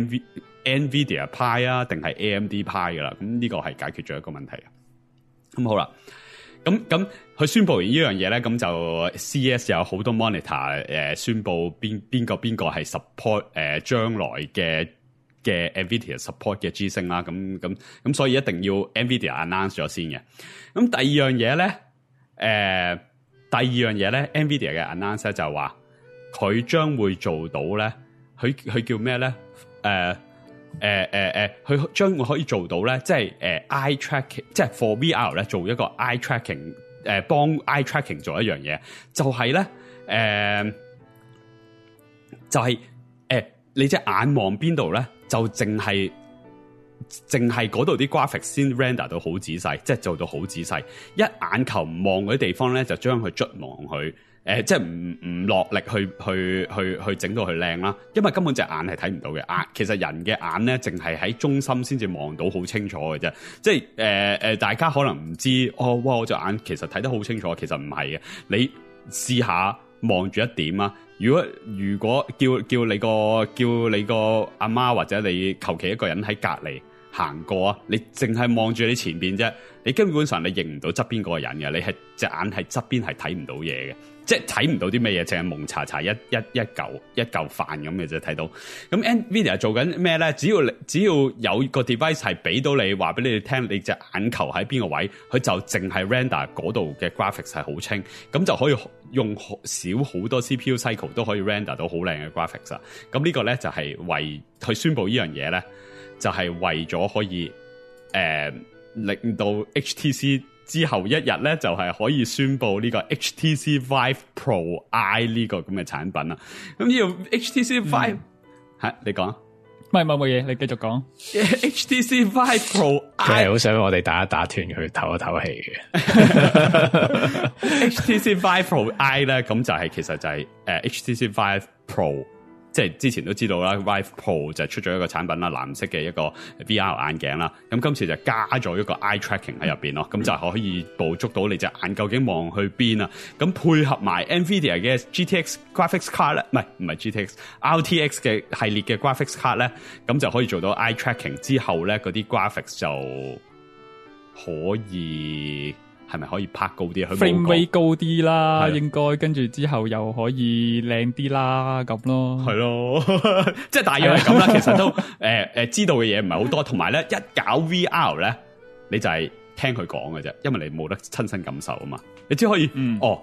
Nvidia 派啊定係 AMD 派噶啦？咁呢個係解決咗一個問題。咁好啦。咁佢宣布完呢樣嘢咧，咁就 CES 有好多 monitor 宣布邊個係 support 將來嘅 Nvidia support 嘅 G 星啦。咁所以一定要 Nvidia announce 咗先嘅。咁第二樣嘢咧，Nvidia 嘅 announce 就話佢將會做到咧，佢叫咩咧？ 佢將會可以做到咧，即係eye tracking，即係 for VR 咧做一個 eye tracking，幫 eye tracking 做一樣嘢，就係咧你隻眼望邊度咧，就淨係嗰度啲 graphics 先 render 到好仔細，即係做到好仔細。一眼球唔望嗰啲地方咧，就將佢捽望佢。即係唔落力去整到佢靚啦，因為根本隻眼係睇唔到嘅。其實人嘅眼咧，淨係喺中心先至望到好清楚嘅啫。即係大家可能唔知哇！我隻眼其實睇得好清楚，其實唔係嘅。你試下望住一點啊！如果叫你個阿媽或者你求其一個人喺隔離行過啊，你淨係望住你前邊啫，你基本上你認唔到側邊嗰個人嘅，你係隻眼係側邊係睇唔到嘢嘅。即係睇唔到啲咩嘢，淨係蒙查查一嚿飯咁嘅啫睇到。咁 Nvidia 做緊咩咧？只要有個 device 係俾到你話俾你哋聽，你隻眼球喺邊個位，佢就淨係 render 嗰度嘅 graphics 係好清，咁就可以用少好多 CPU cycle 都可以 render 到好靚嘅 graphics 啊。咁呢個咧就係為佢宣佈呢樣嘢咧，就係為咗可以令到 HTC。之後一日咧，就係可以宣布呢個 HTC Vive Pro I 呢個咁嘅產品啦。咁呢個 HTC Vive 嚇，你講， 唔係冇嘢，你繼續講。 HTC Vive Pro I 佢係好想我哋打斷佢唞一唞氣嘅。 HTC Vive Pro I 咧，咁就係其實就係HTC Vive Pro。即係之前都知道啦 ，Vive Pro 就出咗一個產品啦，藍色嘅一個 VR 眼鏡啦。咁今次就加咗一個 eye tracking 喺入邊咯，咁就可以捕捉到你隻眼究竟望去邊啊。咁配合埋 Nvidia 嘅 GTX graphics card 咧，唔係 GTX，RTX 嘅系列嘅 graphics card 咧，咁就可以做到 eye tracking 之後咧，嗰啲 graphics 就可以。係咪可以拍高啲 ？frame rate 高啲啦，應該跟住之後又可以靚啲啦，咁咯。 係咯，即係大約係咁啦。其實都知道嘅嘢唔係好多，同埋咧一搞 VR 咧，你就係聽佢講嘅啫，因為你冇得親身感受啊嘛。你只可以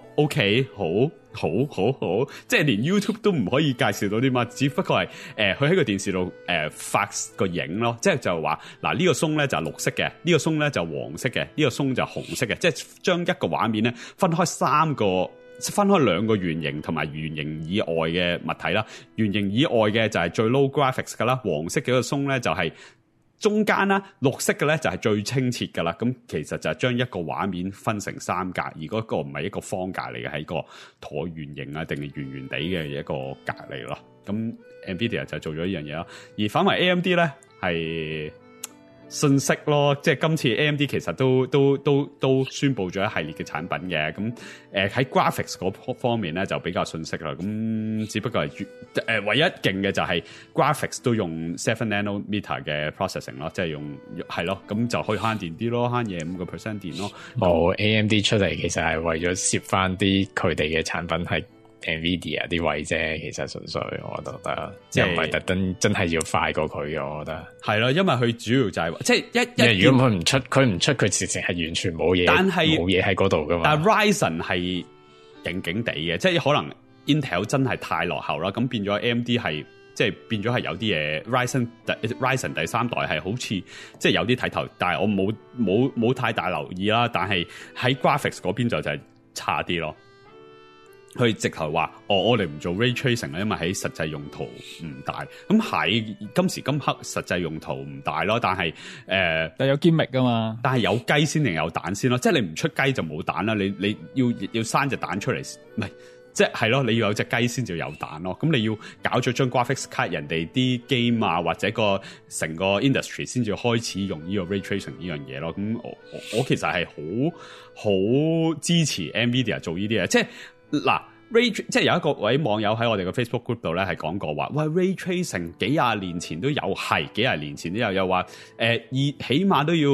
OK，好，即係連 YouTube 都唔可以介紹到啲乜，只不過係佢喺個電視度發個影咯，即係就話嗱呢個松咧就係綠色嘅，呢個松咧就黃色嘅，呢個松就紅色嘅，即係將一個畫面咧分開兩個圓形同埋圓形以外嘅物體啦，圓形以外嘅就係最 low graphics 噶啦，黃色嘅個松咧就係中間啦，綠色嘅咧就係最清澈噶啦。咁其實就係將一個畫面分成三格，而嗰個唔係一個方格嚟嘅，係一個橢圓形啊，定係圓圓地嘅一個格嚟咯。咁 Nvidia 就做咗呢樣嘢咯，而反為 AMD 咧係信息咯，即係今次 AMD 其實都宣布咗一系列嘅產品嘅，咁喺 graphics 嗰方面咧就比較信息啦，咁只不過係唯一勁嘅就係 graphics 都用7 nanometer 嘅 processing 咯，即係用係咯，咁就可以慳電啲咯，慳嘢5% 電咯。 AMD 出嚟其實係為咗攝翻啲佢哋嘅產品係 Nvidia 啲位啫，其實純粹我覺得，即係唔係特登真係要快過佢嘅，我覺得係咯，因為佢主要就係即係如果佢唔出，佢直情係完全冇嘢， 但係冇嘢喺嗰度噶嘛。 但係 Ryzen 係勁勁地嘅，即係可能 Intel 真係太落後啦，咁變咗 AMD 係即係變咗係有啲嘢 Ryzen 第三代係好似即係有啲睇頭，但係我冇太大留意啦。但係喺 graphics 嗰邊就係差啲咯。佢直頭話我哋唔做 ray tracing 啦，因為喺實際用途唔大。咁喺今時今刻實際用途唔大咯，但係但有堅力噶嘛。但係有雞先定有蛋先咯，即係你唔出雞就冇蛋啦。你要生隻蛋出嚟，唔係即係咯，你要有隻雞先至有蛋咯。咁你要搞咗張 graphics card，人哋啲 game 啊或者個成個 industry 先至開始用呢個 ray tracing 呢樣嘢咯。咁我其實係好支持 Nvidia 做呢啲嘢，即係。嗱 ，Ray 即係有一個位網友喺我哋嘅 Facebook group 度咧，係講過話，喂 Ray Tracing 幾廿年前都有，係幾廿年前都有，又話起碼都要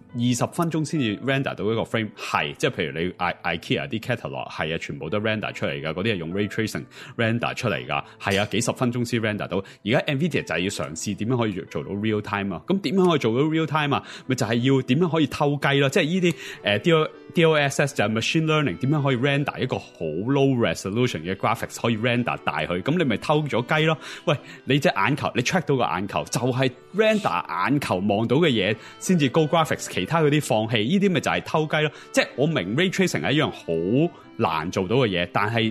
20分鐘先至 render 到一個 frame， 係即係譬如你 IKEA 啲 catalog 係啊，全部都 render 出嚟㗎，嗰啲係用 ray tracing render 出嚟㗎，係啊，幾十分鐘先 render 到。而家 NVIDIA 就係要嘗試點樣可以做到 real time 啊，咁點樣可以做到 real time 啊？咪就係要點樣可以偷雞咯，即係呢啲DLSS 就係 machine learning 點樣可以 render 一個好 low resolution 嘅 graphics 可以 render 大佢，咁你咪偷咗雞咯。喂，你隻眼球你 track 到個眼球就係 render 眼球望到嘅嘢先至高 graphics， 其他嗰啲放棄，呢啲咪就係偷雞咯。即係我明 ray tracing 係一樣好難做到嘅嘢，但係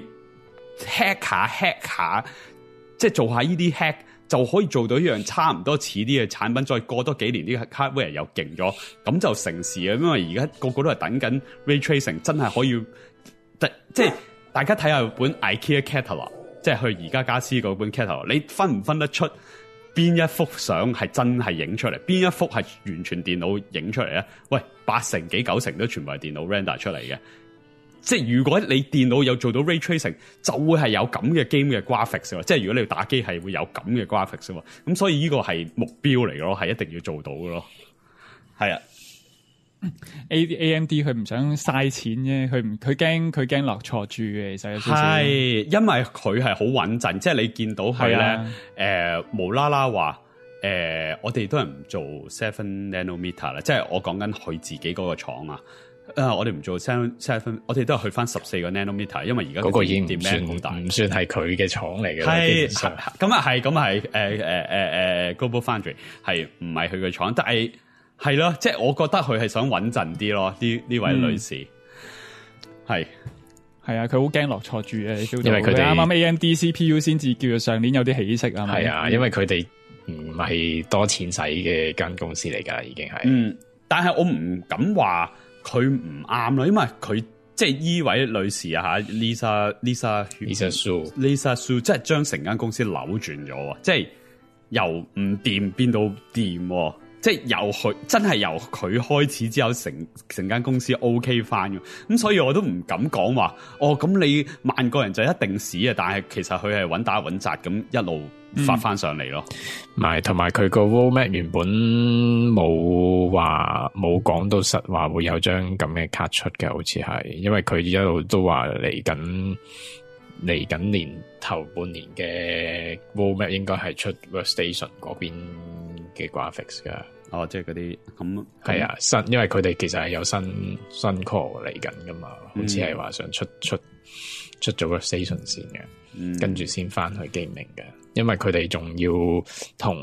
hack 下，即係做下呢啲 hack 就可以做到一樣差唔多似啲嘅產品，再過多幾年啲 hardware 又勁咗，咁就成事啊！因為而家個個都係等緊 ray tracing， 真係可以，即係大家睇下本 IKEA catalog， 即係去宜家家私嗰本 catalog， 你分唔分得出邊一幅相係真係影出嚟，邊一幅係完全電腦影出嚟咧？喂，8成幾9成都全部係電腦 render 出嚟嘅。即係如果你電腦有做到 ray tracing， 就會係有咁嘅 game 嘅 graphics 喎。即係如果你要打機係會有咁嘅 graphics 喎。咁所以呢個係目標嚟嘅咯，係一定要做到嘅咯。係啊 ，AMD 佢唔想嘥錢啫，佢驚落錯注嘅，其實有少少。 係因為佢係好穩陣，即係你見到佢咧無啦啦話我哋都係唔做7 nanometer 啦，即係我講緊佢自己嗰個廠啊。我哋唔做7，我哋都係去翻14個 nanometer， 因為而家嗰個已經唔算係佢嘅廠嚟嘅。 係咁啊，係咁啊，係Global Foundry 係唔係佢嘅廠？但係係咯，即係我覺得佢係想穩陣啲咯。呢位女士係啊，佢好驚落錯注嘅， 因為佢哋啱啱 AMD CPU 先至叫做上年有啲起色啊嘛。 係啊，因為佢哋唔係多錢使嘅間公司嚟㗎，已經係。 但係我唔敢話佢唔啱咯，因為佢即係依位女士啊嚇 Lisa Su， 即係將成間公司扭轉咗，即係由唔掂變到掂，即係由佢真係由佢開始之後，成間公司 OK 翻嘅。咁所以我都唔敢講話咁你萬個人就一定死啊！但係其實佢係穩打穩紮咁一路發翻上嚟咯。 同埋佢個 roadmap 原本冇講到實話會有張咁嘅卡出嘅，好似係，因為佢一路都話嚟緊年頭半年嘅 roadmap 應該係出 workstation 嗰邊嘅 graphics 噶。 即係嗰啲咁係啊，因為佢哋其實係有新 core 嚟緊噶嘛，好似係話想出咗個 station 先嘅，跟住先翻去 gaming 嘅，因為佢哋仲要同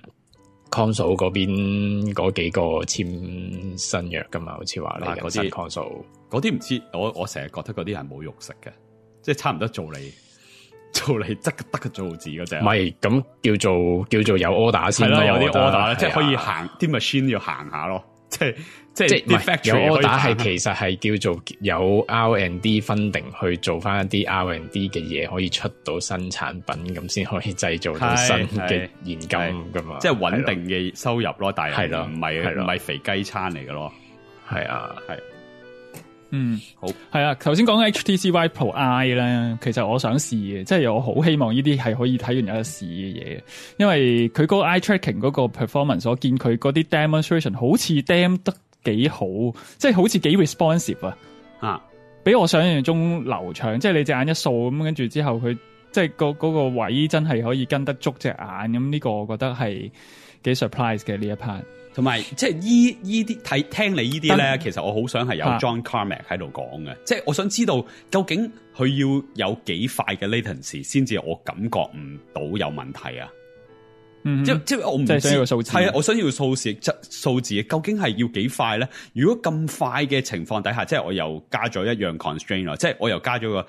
console 嗰邊嗰幾個簽新約噶嘛，好似話嚟緊新 console 嗰啲唔知，我成日覺得嗰啲係冇肉食嘅，即係差唔多做嚟得個做字嗰隻， 唔係咁叫做有 order 先咯， 有啲 order 即係可以行啲 machine 要行下咯，即係啲 factory 有 order 係其實係叫做有 R&D funding去做翻一啲 R&D 嘅嘢，可以出到新產品咁先可以製造到新嘅現金噶嘛， 即係穩定嘅收入咯，但係唔係肥雞餐嚟嘅咯， 係啊，係。 好係啊！頭先講緊 HTC Vive Pro I 咧，其實我想試嘅，即係我好希望呢啲係可以睇完有得試嘅嘢，因為佢嗰個 eye tracking 嗰個 performance， 我見佢嗰啲 demonstration 好似 dem 得幾好，即係好似幾 responsive 啊，比我想象中流暢。即係你隻眼一掃咁，跟住之後佢即係嗰個位真係可以跟得足隻眼咁，呢個我覺得係幾 surprise 嘅呢一 part。 同埋即係依啲聽你呢啲咧，其實我好想係有 John Carmack 喺度講嘅，即係我想知道究竟佢要有幾快嘅 latency 先至我感覺唔到有問題啊？即係我唔知， 想要個數字係啊，我想要數字究竟係要幾快咧？如果咁快嘅情況底下，即係我又加咗一樣 constraint 咯，即係我又加咗個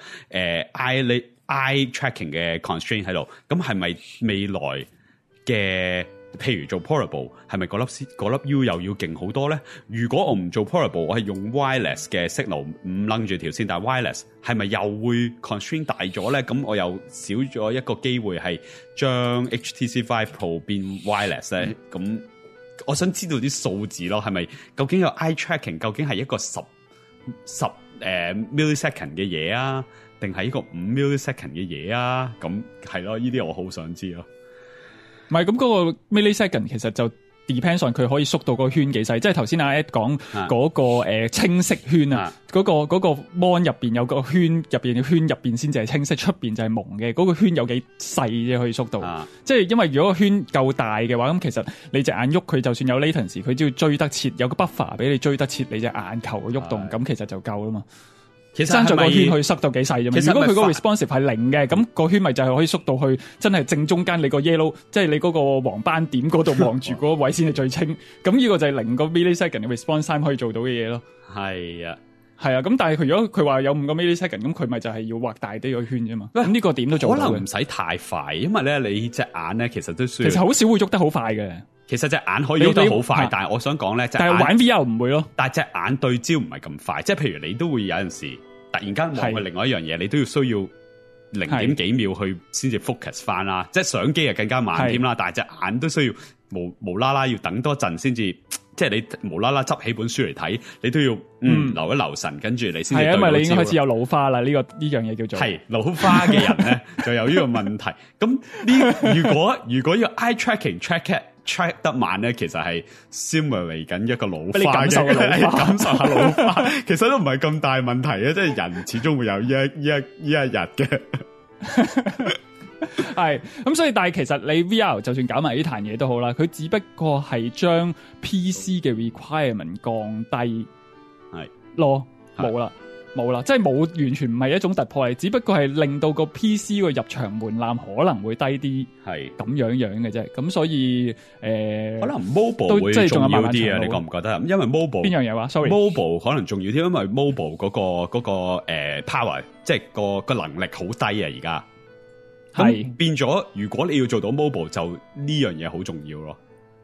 eye tracking 嘅 constraint 喺度，咁係咪未來嘅？譬如做 portable 係咪嗰粒 U 又要勁好多咧？如果我唔做 portable， 我係用 wireless 嘅 signal 唔掕住條線，但係 wireless 係咪又會 constraint 大咗咧？咁我又少咗一個機會係將 HTC Vive Pro 變 wireless 咧？咁我想知道啲數字咯，係咪究竟有 eye tracking 究竟係一個10 millisecond 嘅嘢啊，定係一個5 millisecond 嘅嘢啊？咁係咯，呢啲我好想知咯。 唔係咁嗰個 millisecond 其實就 depends on 佢可以縮到個圈幾細，即係頭先阿 Ed 講嗰個清晰圈啊，嗰個 mon 入邊有個圈，入邊嘅圈入邊先至係清晰，出邊就係蒙嘅，嗰個圈有幾細啫可以縮到，即係因為如果個圈夠大嘅話，咁其實你隻眼喐佢就算有 latency， 佢只要追得切，有個 buffer 俾你追得切你隻眼球嘅喐動，咁其實就夠啦嘛。其實爭在個圈可以塞到幾細啫嘛。如果佢個 responsive 係0嘅，咁個圈咪就係可以縮到去真係正中間你個 yellow， 即係你嗰個黃斑點嗰度望住嗰個位先係最清。咁呢個就係0個 millisecond 嘅 response time 可以做到嘅嘢咯。係啊，咁但係佢如果佢話有5個 millisecond， 咁佢咪就係要畫大啲個圈啫嘛。咁呢個點都做到嘅。可能唔使太快，因為咧你隻眼咧其實都需要。其實好少會喐得好快嘅。其實隻眼可以喐得好快，但係我想講咧，但係玩 VR 唔會咯。但係隻眼對焦唔係咁快，即係譬如你都會有陣時突然間望去另外一樣嘢，你都要需要0點幾秒去先至 focus 翻啦。即係相機係更加慢添啦，但係隻眼都需要無啦啦要等多陣先至，即係你無啦啦執起本書嚟睇，你都要留一留神，跟住你先至對到焦。係因為你已經開始有老花啦，呢樣嘢叫做係老花嘅人咧就有呢個問題。咁如果要 eye tracking track 得慢咧，其實係 simulate 緊一個老花嘅，感受下老花，其實都唔係咁大問題嘅，即係人始終會有呢一日嘅。係咁，所以但係其實你 VR 就算搞埋呢壇嘢都好啦，佢只不過係將 PC 嘅 requirement 降低，係咯，冇啦，即係冇完全唔係一種突破嚟，只不過係令到個 PC 個入場門檻可能會低啲，係咁樣嘅啫。咁所以可能 mobile 會重要啲啊？你覺唔覺得？因為 mobile 邊樣嘢話 ？Sorry，mobile 可能重要啲，因為 mobile 嗰個power 即係個能力好低啊！而家咁變咗，如果你要做到 mobile， 就呢樣嘢好重要咯。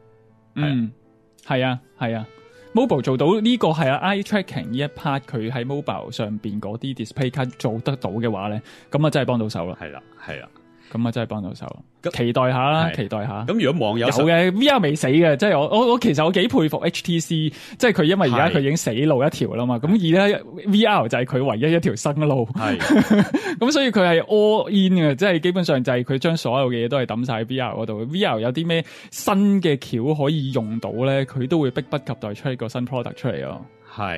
係啊。mobile 做到呢個係 eye tracking 呢一 part， 佢喺 mobile 上邊嗰啲 display card 做得到嘅話咧，咁啊真係幫到手啦。係啦，咁啊真係幫到手。期待下啦，期待下。咁如果網友有嘅 VR 未死嘅，即係我其實我幾佩服 HTC，即係佢因為而家佢已經死路一條啦嘛。咁而家 VR 就係佢唯一一條生路。係咁，所以佢係 all in 嘅，即係基本上就係佢將所有嘅嘢都係抌晒喺 VR 嗰度。VR 有啲咩新嘅橋可以用到咧，佢都會迫不及待出一個新 product 出嚟咯。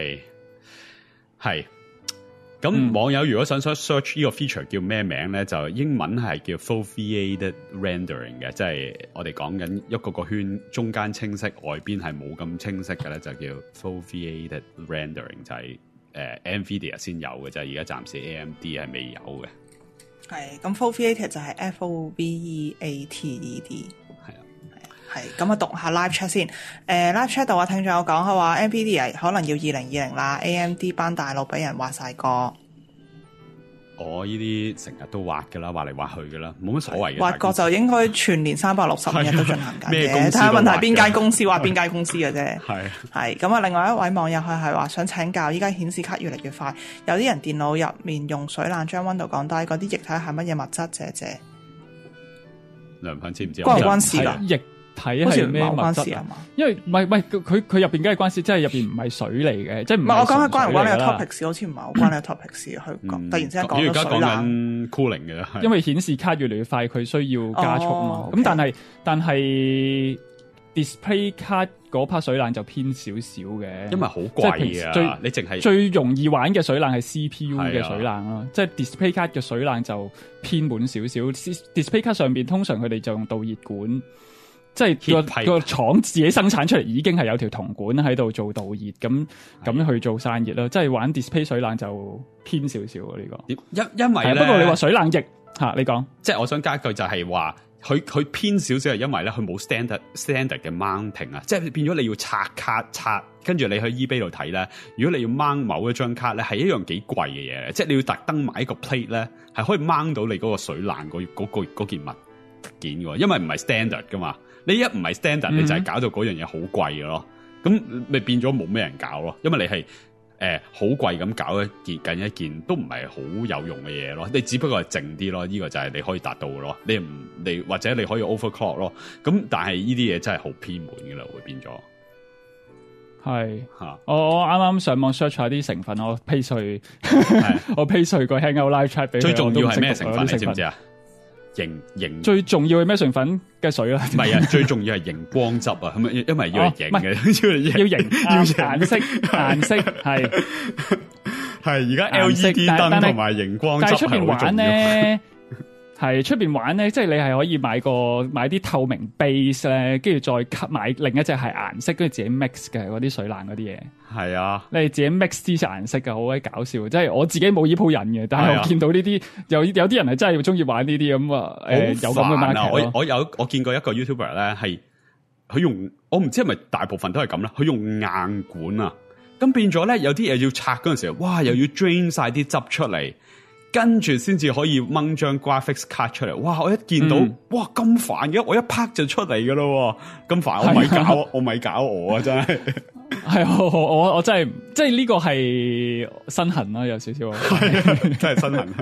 係。咁網友如果想 search 呢個 feature 叫咩名咧，就英文係叫 foveated rendering 嘅，即係我哋講緊一個圈中間清晰，外邊係冇咁清晰嘅咧，就叫 foveated rendering， 就係NVIDIA 先有嘅啫，而家暫時 AMD 係未有嘅。係咁 foveated 就係 FOVEATED。係咁啊，讀下 live chat 先。live chat 度聽眾有講，佢話 NVIDIA 可能要2020啦 ，AMD 班大佬俾人畫晒過。我呢啲成日都畫噶啦，畫嚟畫去噶啦，冇乜所謂嘅。畫過就應該全年365日都進行緊嘅。睇下問題邊間公司畫邊間公司嘅啫。係咁啊，另外一位網友佢係話想請教，依家顯示卡越嚟越快，有啲人電腦入面用水冷將溫度降低，嗰啲液體係乜嘢物質？謝梁粉知唔知？關唔關事㗎？睇係咩物質啊？因為唔係佢入邊梗係關事，即係入邊唔係水嚟嘅，即係唔係我講係關唔關呢個 topic 好似唔係好關呢個 topic 去講。突然之間講到水冷 cooling 嘅，因為顯示卡越嚟越快，佢需要加速嘛。咁但係 display 卡嗰 part 水冷就偏少少嘅，因為好貴啊。你淨係最容易玩嘅水冷係 CPU 嘅水冷咯，即係 display 卡嘅水冷就偏滿少少。display 卡上邊通常佢哋就用導熱管。即係個廠自己生產出嚟已經係有條銅管喺度做導熱，咁去做散熱啦。即係玩 display 水冷就偏少少呢個。因為不過你話水冷液吓，你講，即係我想加一句就係話，佢偏少少係因為咧佢冇 standard 嘅 mounting 啊，即係變咗你要拆卡拆，跟住你去 eBay 度睇咧，如果你要 mount 某一張卡咧，係一樣幾貴嘅嘢嚟，即係你要特登買一個 plate 咧，係可以 mount 到你嗰個水冷嗰件物件嘅，因為唔係 standard 噶嘛。你一唔係 standard， 你就係搞到嗰樣嘢好貴嘅咯，咁咪變咗冇咩人搞咯，因為你係好貴咁搞一件都唔係好有用嘅嘢咯，你只不過係靜啲咯，呢個就係你可以達到嘅咯，你或者你可以 overclock 咯，咁但係呢啲嘢真係好偏門嘅啦，會變咗。係吓，我啱啱上網 search 下啲成分，我 paste 去我 paste 去個 Hangout Live Chat 俾佢。最重要係咩成分？你知唔知啊？ 熒最重要係咩成分嘅水啦？ 唔係啊，最重要係熒光汁啊，係咪？因為要係熒嘅， 要熒顏色係而家 LED 燈同埋熒光汁係好重要。 係出邊玩咧，即係你係可以買啲透明 base 咧，跟住再買另一隻係顏色，跟住自己 mix 嘅嗰啲水冷嗰啲嘢。係啊，你自己 mix 啲顏色嘅，好鬼搞笑。即係我自己冇依鋪癮嘅，但係我見到呢啲有啲人係真係中意玩呢啲咁啊。有咁嘅 market 咯。我見過一個 YouTuber 咧，係佢用，我唔知係咪大部分都係咁啦，佢用硬管啊，咁變咗咧有啲嘢要拆嗰陣時候，哇，又要 drain 晒啲汁出嚟。跟住先至可以掹張 graphics card 出嚟，哇！我一見到，哇咁煩嘅，我一拍就出嚟噶咯，咁煩，我咪搞我啊！真係，係我真係，即係呢個係身痕啦，有少少， 真係身痕，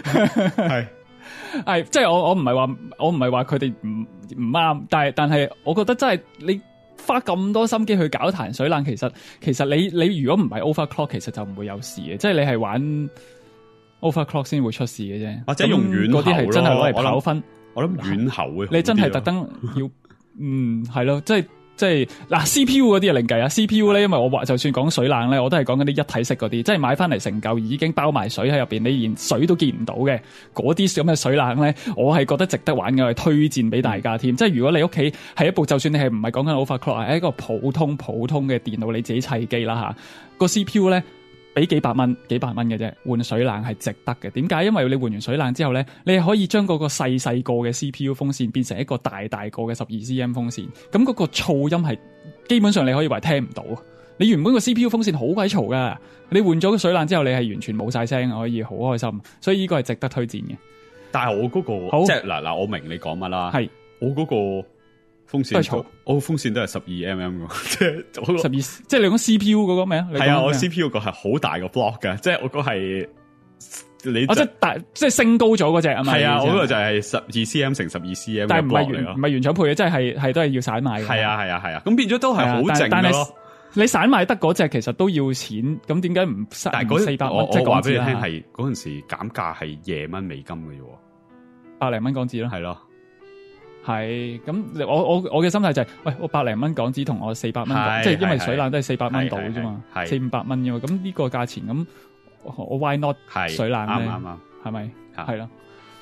係，即係我唔係話佢哋唔啱，但係我覺得真係你花咁多心機去搞彈水冷，其實你如果唔係 overclock， 其實就唔會有事嘅，即係你係玩。overclock 先會出事嘅啫，或者用軟喉嗰啲係真係攞嚟跑分。我諗軟喉會，你真係特登要，係咯，即係嗱 CPU 嗰啲啊另計啊 CPU 咧，因為我話就算講水冷咧，我都係講緊啲一體式嗰啲，即係買翻嚟成嚿已經包埋水喺入邊，你連水都見唔到嘅嗰啲咁嘅水冷咧，我係覺得值得玩嘅，係推薦俾大家添。即係如果你屋企係一部，就算你係唔係講緊 overclock，係一個普通嘅電腦，你自己砌機啦吓，個 CPU 咧。俾幾百蚊嘅啫，換水冷係值得嘅。點解？因為你換完水冷之後咧，你係可以將嗰個細個嘅 CPU 風扇變成一個大個嘅12cm 風扇。咁嗰個噪音係基本上你可以話聽唔到。你原本個 CPU 風扇好鬼嘈噶，你換咗個水冷之後，你係完全冇晒聲，可以好開心。所以呢個係值得推薦嘅。但係我嗰個即係嗱，我明你講乜啦。係我嗰個。風扇都係嘈，我風扇都係12mm 嘅，即係12，即係你講 CPU 嗰個咩啊？係啊，我 CPU 個係好大個 block 嘅，即係我個係你即係升高咗嗰隻啊嘛。係啊，我嗰個就係12cm 乘12cm，但係唔係原廠配嘅，即係都係要散賣嘅。係啊，咁變咗都係好靜嘅咯。你散賣得嗰隻其實都要錢，咁點解唔？但係嗰400蚊，即係講俾你聽，係嗰陣時減價係20蚊美金嘅啫，100零蚊港紙咯，係咯。係咁，我嘅心態就係，喂，我100零蚊港紙同我400蚊，即係因為水冷都係400蚊到啫嘛，400-500蚊啫嘛，咁呢個價錢咁，我 why not 水冷咧？啱，係咪？係咯，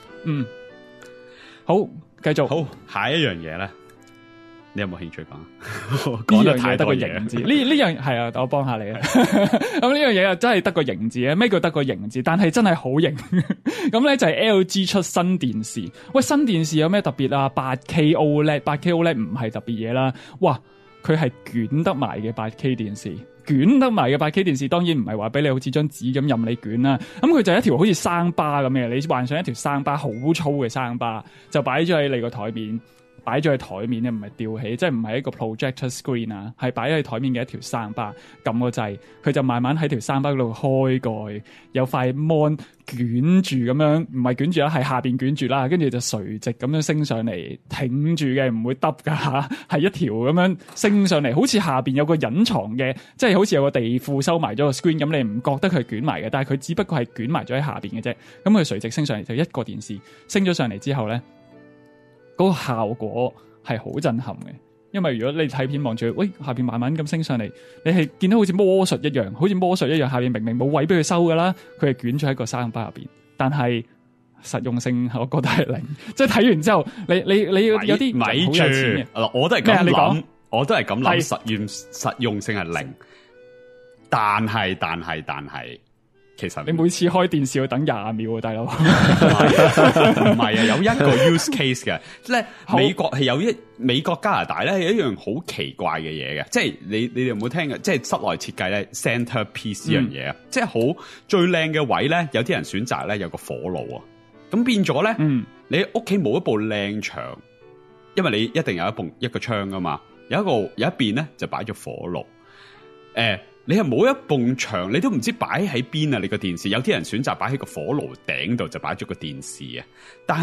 好，繼續，好，下一樣嘢咧，你有冇興趣講？講得太多嘢，呢樣係啊，我幫下你啊。咁呢樣嘢啊，真係得個型字啊！咩叫得個型字？但係真係好型。咁咧就係 LG 出新電視。喂，新電視有咩特別啊？8K OLED 唔係特別嘢啦。哇，佢係捲得埋嘅 8K 電視，捲得埋嘅 8K 電視，當然唔係話俾你好似張紙咁任你捲啦。咁佢就係一條好似生巴咁嘅，你幻想一條生巴，好粗嘅生巴，就擺咗喺你個台面。擺咗喺台面咧，唔係吊起，即係唔係一個 projector screen 啊，係擺喺台面嘅一條生巴，撳個掣，佢就慢慢喺條生巴嗰度開蓋，有塊 mon 捲住咁樣，唔係捲住啦，係下邊捲住啦，跟住就垂直咁樣升上嚟，挺住嘅，唔會耷噶吓，係一條咁樣升上嚟，好似下邊有個隱藏嘅，即係好似有個地庫收埋咗個 screen 咁，你唔覺得佢係捲埋嘅，但係佢只不過係捲埋咗喺下邊嘅啫，咁佢垂直升上嚟就一個電視升咗上嚟之後咧。嗰個效果係好震撼嘅，因為如果你睇片望住，喂，下邊慢慢咁升上嚟，你係見到好似魔術一樣，下邊明明冇位俾佢收噶啦，佢係捲咗喺個生巴入邊，但係實用性我覺得係零，即係睇完之後，你有啲咪住，我都係咁諗，我都係咁諗，實用性係零，但係。其實你每次開電視要等20秒啊，大佬。唔係啊，有一個 use case 嘅，即係美國係美國加拿大咧係一樣好奇怪嘅嘢嘅，即係你哋有冇聽嘅？即係室內設計咧 center piece 呢樣嘢啊，即係好最靚嘅位咧，有啲人選擇咧有個火爐啊，咁變咗咧，你屋企冇一部靚牆，因為你一定有一個窗噶嘛，有一邊咧就擺咗火爐，你係冇一埲牆，你都唔知擺喺邊啊！你個電視，有啲人選擇擺喺個火爐頂度就擺咗個電視啊！但係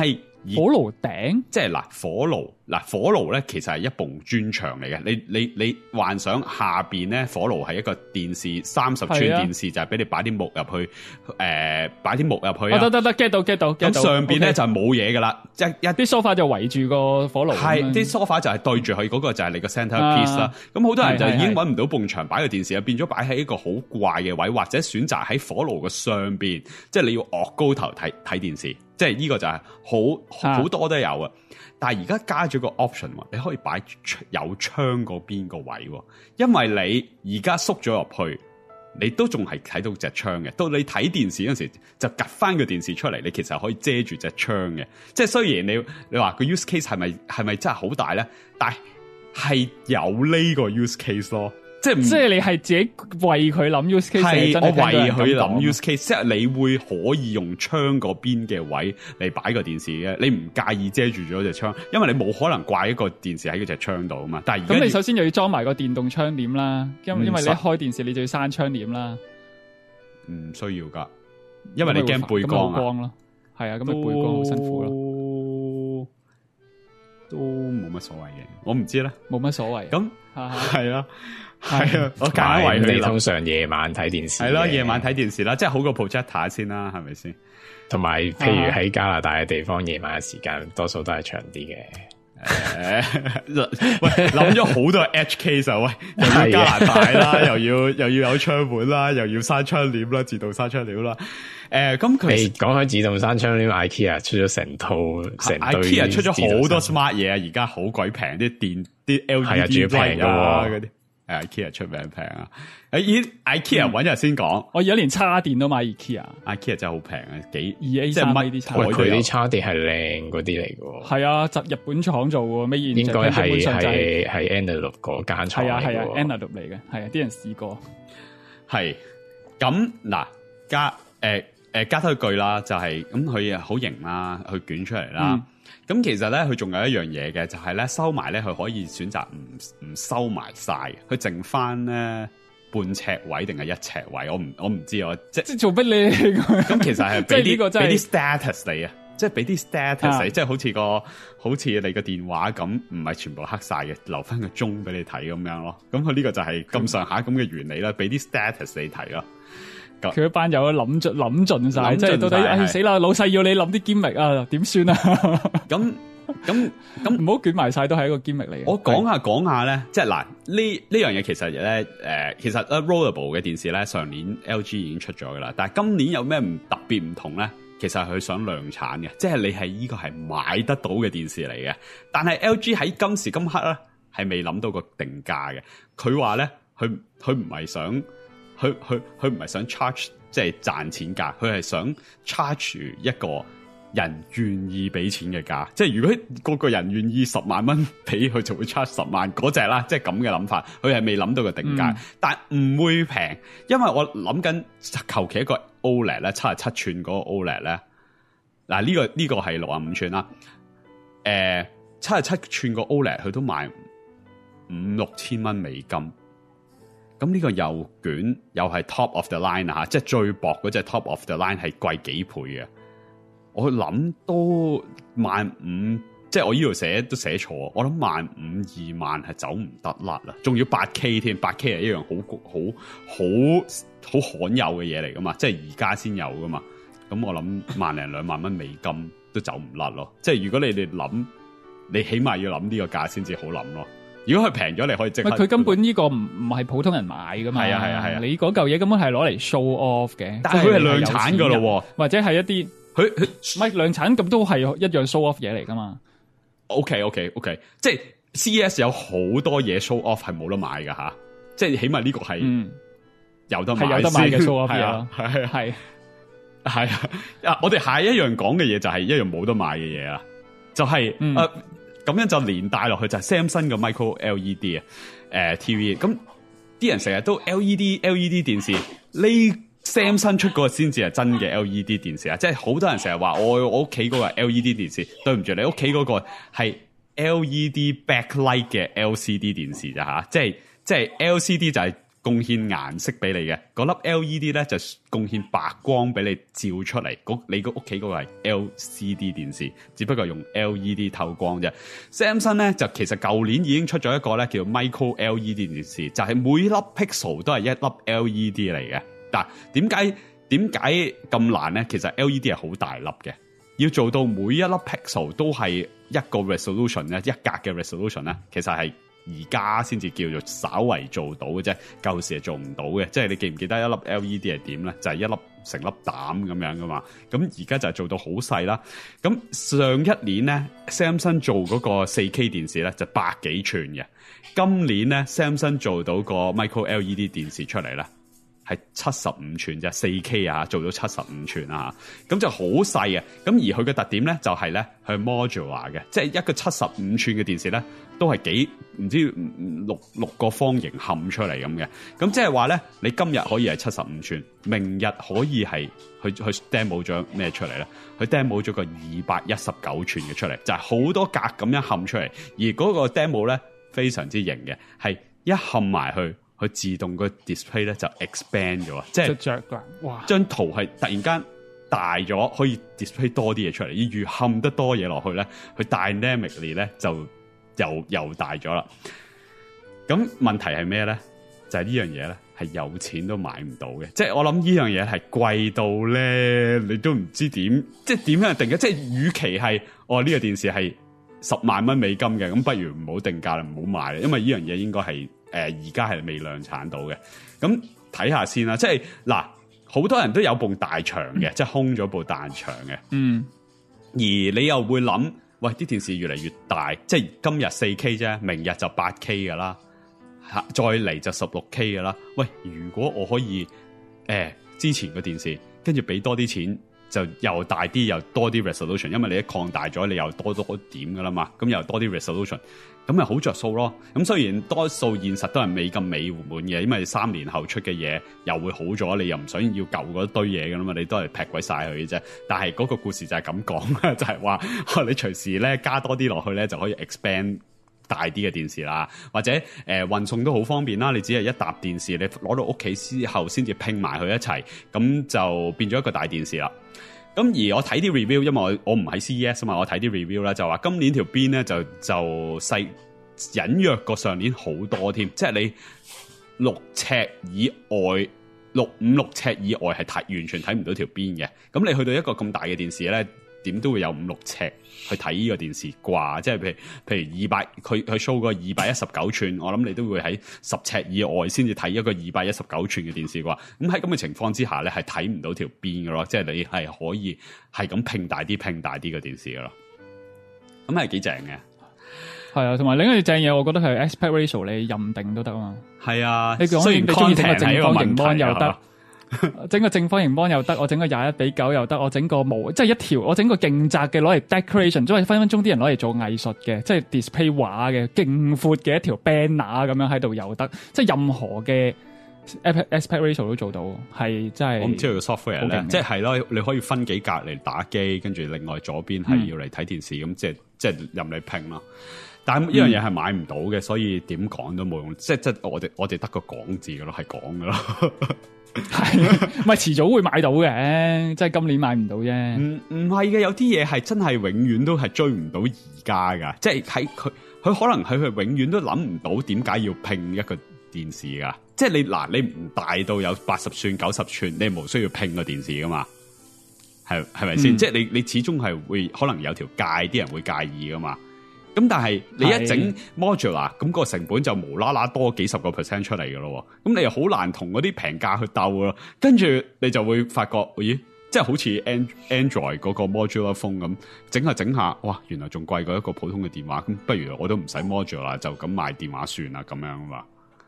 火爐頂， 即係火爐咧，其實係一埲磚牆嚟嘅。你幻想下邊咧，火爐係一個電視30寸電視，就係俾你擺啲木入去，擺啲木入去啊。得 get 到。咁上邊咧就係冇嘢噶啦，即係一啲 sofa 就圍住個火爐。 係啲 sofa 就係對住佢嗰個就係你個 center piece 啦。咁好多人就已經揾唔到埲牆擺個電視啊，變咗擺喺一個好怪嘅位，或者選擇喺火爐嘅上邊，即係你要昂高頭睇電視。即係呢個就係好多都有啊，但係而家加咗個 option， 你可以擺有窗嗰邊個位，因為你而家縮咗入去，你都仲係睇到隻窗嘅。到你睇電視嗰時，就夾翻個電視出嚟，你其實可以遮住隻窗嘅。即係雖然你話個 use case 係咪真係好大咧？但係有呢個 use case 咯。即係你係自己為佢諗 use case， 係我為佢諗 use case， 即係你會可以用窗嗰邊嘅位嚟擺個電視嘅，你唔介意遮住咗隻窗，因為你冇可能掛一個電視喺嗰隻窗度啊嘛。但係咁你首先又要裝埋個電動窗簾啦，因為你一開電視你就要閂窗簾啦。唔需要噶，因為你驚背光啊。係啊，咁你背光好辛苦咯。都冇乜所謂嘅，我唔知咧，冇乜所謂。咁係啦。係啊，我揀為你通常夜晚睇電視，係咯，夜晚睇電視啦，即係好過 projector 先啦，係咪先？同埋，譬如喺加拿大嘅地方，夜晚嘅時間多數都係長啲嘅。喂，諗咗好多 edge case 啊！喂，又要加拿大啦，又要有窗門啦，又要閂窗簾啦，自動閂窗簾啦。咁佢講開自動閂窗簾 ，IKEA 出咗成套，IKEA 出咗好多 smart 嘢啊！而家好鬼平，啲 LED light啊嗰啲。IKEA 出名平啊！IKEA 搵日先講，我而家連叉電都買 IKEA 真係好平啊，幾2A3呢啲叉，佢啲叉電係靚嗰啲嚟嘅，係啊，日本廠做嘅，咩現象？應該係Analog 嗰間廠，係啊Analog 嚟嘅，係啊，啲人試過，係咁嗱加多句啦，就係咁佢好型啦，佢捲出嚟啦。咁其實咧，佢仲有一樣嘢嘅，就係咧收埋咧，佢可以選擇唔收埋晒，佢剩翻咧半尺位定係1尺位，我唔知我即係做乜咧？咁其實係俾啲 status 你啊，即係俾啲 status 你，即係好似你個電話咁，唔係全部黑晒嘅，留翻個鐘俾你睇咁樣咯。咁佢呢個就係咁上下咁嘅原理啦，俾啲 status 你睇咯。佢一班友諗盡晒，即係到底死啦！老細要你諗啲 gimmick啊，點算啊？咁唔好捲埋晒，都係一個 gimmick 嚟嘅。我講下咧，即係嗱呢樣嘢其實咧其實 rollable 嘅電視咧，上年 LG 已經出咗噶啦，但係今年有咩特別唔同咧？其實佢想量產嘅，即係你係呢個係買得到嘅電視嚟嘅。但係 LG 喺今時今刻咧係未諗到個定價嘅。佢話咧，佢唔係想。佢唔係想 charge 即係賺錢價，佢係想 charge 一個人願意俾錢嘅價。即係如果個人願意10萬蚊俾佢，就會 charge 10萬嗰隻啦。即係咁嘅諗法，佢係未諗到個定價，但唔會平，因為我諗緊求其一個 OLED 咧，77寸嗰個 OLED 咧，嗱呢個係65寸啦。77寸個 OLED 佢都賣5-6千蚊美金。咁呢個又捲又係 top of the line 啊，即係最薄嗰隻 top of the line 係貴幾倍嘅。我諗都15,000，即係我呢度都寫錯，我諗15,000-2萬係走唔得甩啦。仲要 8K 添，8K 係一樣好罕有嘅嘢嚟噶嘛，即係而家先有噶嘛。咁我諗1,000-2萬蚊美金都走唔甩咯。即係如果你哋諗，你起碼要諗呢個價先至好諗咯。如果佢平咗，你可以即刻。佢根本呢個唔係普通人買噶嘛。係啊。你嗰嚿嘢根本係攞嚟 show off 嘅。但係佢係量產噶咯，或者係一啲佢唔係量產咁都係一樣 show off 嘢嚟噶嘛。OK， 即係 CES 有好多嘢 show off 係冇得買噶吓，即係起碼呢個係有得買，係有得買嘅 show off 嘢。係啊，我哋下一樣講嘅嘢就係一樣冇得買嘅嘢啦，就係咁樣就連帶落去就係 Samsung 嘅 Micro LED TV， 咁啲人成日都 LED 電視，呢 Samsung 出嗰個先至係真嘅 LED 電視啊！即係好多人成日話我屋企嗰個 LED 電視，對唔住，你屋企嗰個係 LED backlight 嘅 LCD 電視咋吓？即係 LCD 就係貢獻顏色俾你嘅，嗰粒 LED 咧就貢獻白光俾你照出嚟。你個屋企嗰個係 LCD 電視，只不過用 LED 透光啫。Samsung 咧就其實舊年已經出咗一個咧叫 Micro LED 電視，就係每粒 pixel 都係一粒 LED 嚟嘅。但點解咁難咧？其實 LED 係好大粒嘅，要做到每一粒 pixel 都係一個 resolution 咧，一格嘅 resolution 咧，其實係而家先至叫做稍為做到嘅啫，舊時係做唔到嘅。即係你記唔記得一粒 LED 係點咧？就係一粒成粒膽咁樣噶嘛。咁而家就係做到好細啦。咁上一年咧 ，Samsung 做嗰個 4K 電視咧就百幾吋嘅。今年咧 Samsung 做到個 Micro LED 電視出嚟咧，係75吋啫，4K 啊，做到75吋啊，咁就好細啊。咁而佢嘅特點咧就係咧，佢 modular 嘅，即係一個75吋嘅電視咧，都係幾唔知六個方形冚出嚟咁嘅。咁即係話咧，你今日可以係75吋，明日可以係去 demo 咗咩出嚟咧？佢 demo 咗個219吋嘅出嚟，就係好多格咁樣冚出嚟。而嗰個 demo 咧非常之型嘅，係一冚埋去。佢自動個 display 咧就 expand 咗，即係着㗎，哇！ 張圖係突然間大咗，可以 display 多啲嘢出嚟。而越冚得多嘢落去咧，佢 dynamically 咧就又大咗啦。咁問題係咩咧？就係呢樣嘢咧係有錢都買唔到嘅。即係我諗呢樣嘢係貴到咧，你都唔知點，即係點樣定嘅。即係與其係呢個電視係10萬蚊美金嘅，咁不如唔好定價啦，唔好買啦，因為呢樣嘢應該係。而家係未量產到嘅，咁睇下先啦。即係嗱，好多人都有部大牆嘅，即係空咗部大牆嘅。嗯，而你又會諗，喂，啲電視越嚟越大，即係今日4K 啫，明日就8K 噶啦，再嚟就16K 噶啦。喂，如果我可以之前個電視，跟住俾多啲錢，就又大啲，又多啲 resolution， 因為你一擴大咗，你又多點噶啦嘛，咁又多啲 resolution。咁咪好着數咯。咁雖然多數現實都係未咁美滿嘅，因為3年後出嘅嘢又會好咗，你又唔想要舊嗰堆嘢噶啦嘛，你都係劈鬼晒佢嘅啫。但係嗰個故事就係咁講，就係話你隨時咧加多啲落去咧，就可以 expand 大啲嘅電視啦，或者運送都好方便啦。你只係一沓電視，你攞到屋企之後先至拼埋佢一齊，咁就變咗一個大電視啦。咁而我睇啲 review，因為我唔喺 CES 啊嘛，我睇啲 review 咧就話今年條邊咧就細隱約過上年好多添，即係你6尺以外5-6尺以外係完全睇唔到條邊嘅。咁你去到一個咁大嘅電視咧，點都會有5-6尺去睇呢個電視啩？即係譬如200，佢 show 個219吋，我諗你都會喺10尺以外先至睇一個219吋嘅電視啩。咁喺咁嘅情況之下咧，係睇唔到條邊嘅咯，即係你係可以係咁拼大啲嘅電視嘅咯。咁係幾正嘅。 係啊，同埋另一樣正嘢，我覺得係 aspect ratio 你任定都得啊嘛。 係啊， 你雖然你中意整個正方形幫又得。整個正方形幫又得，我整個21:9又得，我整個冇，即係一條，我整個勁窄嘅攞嚟 decoration， 因為分鐘啲人攞嚟做藝術嘅，即係 display 畫嘅，勁闊嘅一條 banner 咁樣喺度又得，即係任何嘅 aspect ratio 都做到，係真係。我唔知道個 software 咧，即係咯，你可以分幾格嚟打機，跟住另外左邊係要嚟睇電視，咁即係任你拼咯。但係呢樣嘢係買唔到嘅，所以點講都冇用，即係我哋得個講字噶咯，係講噶咯。係，唔係遲早會買到嘅，即係今年買唔到啫。唔係嘅，有啲嘢係真係永遠都係追唔到而家噶，即係喺佢可能佢永遠都諗唔到點解要拼一個電視噶。即係你唔大到有80吋、90吋，你冇需要拼個電視噶嘛？係咪先？即係你始終係會可能有條界，啲人會介意噶嘛？咁但係你一整 modular，咁個成本就無啦啦多幾10% 出嚟噶咯，咁你又好難同嗰啲平價去鬥咯，跟住你就會發覺，咦，即係好似 Android 嗰個 modular phone 咁，整下，哇，原來仲貴過一個普通嘅電話，咁不如我都唔使 modular，就咁賣電話算啦，咁樣啊嘛，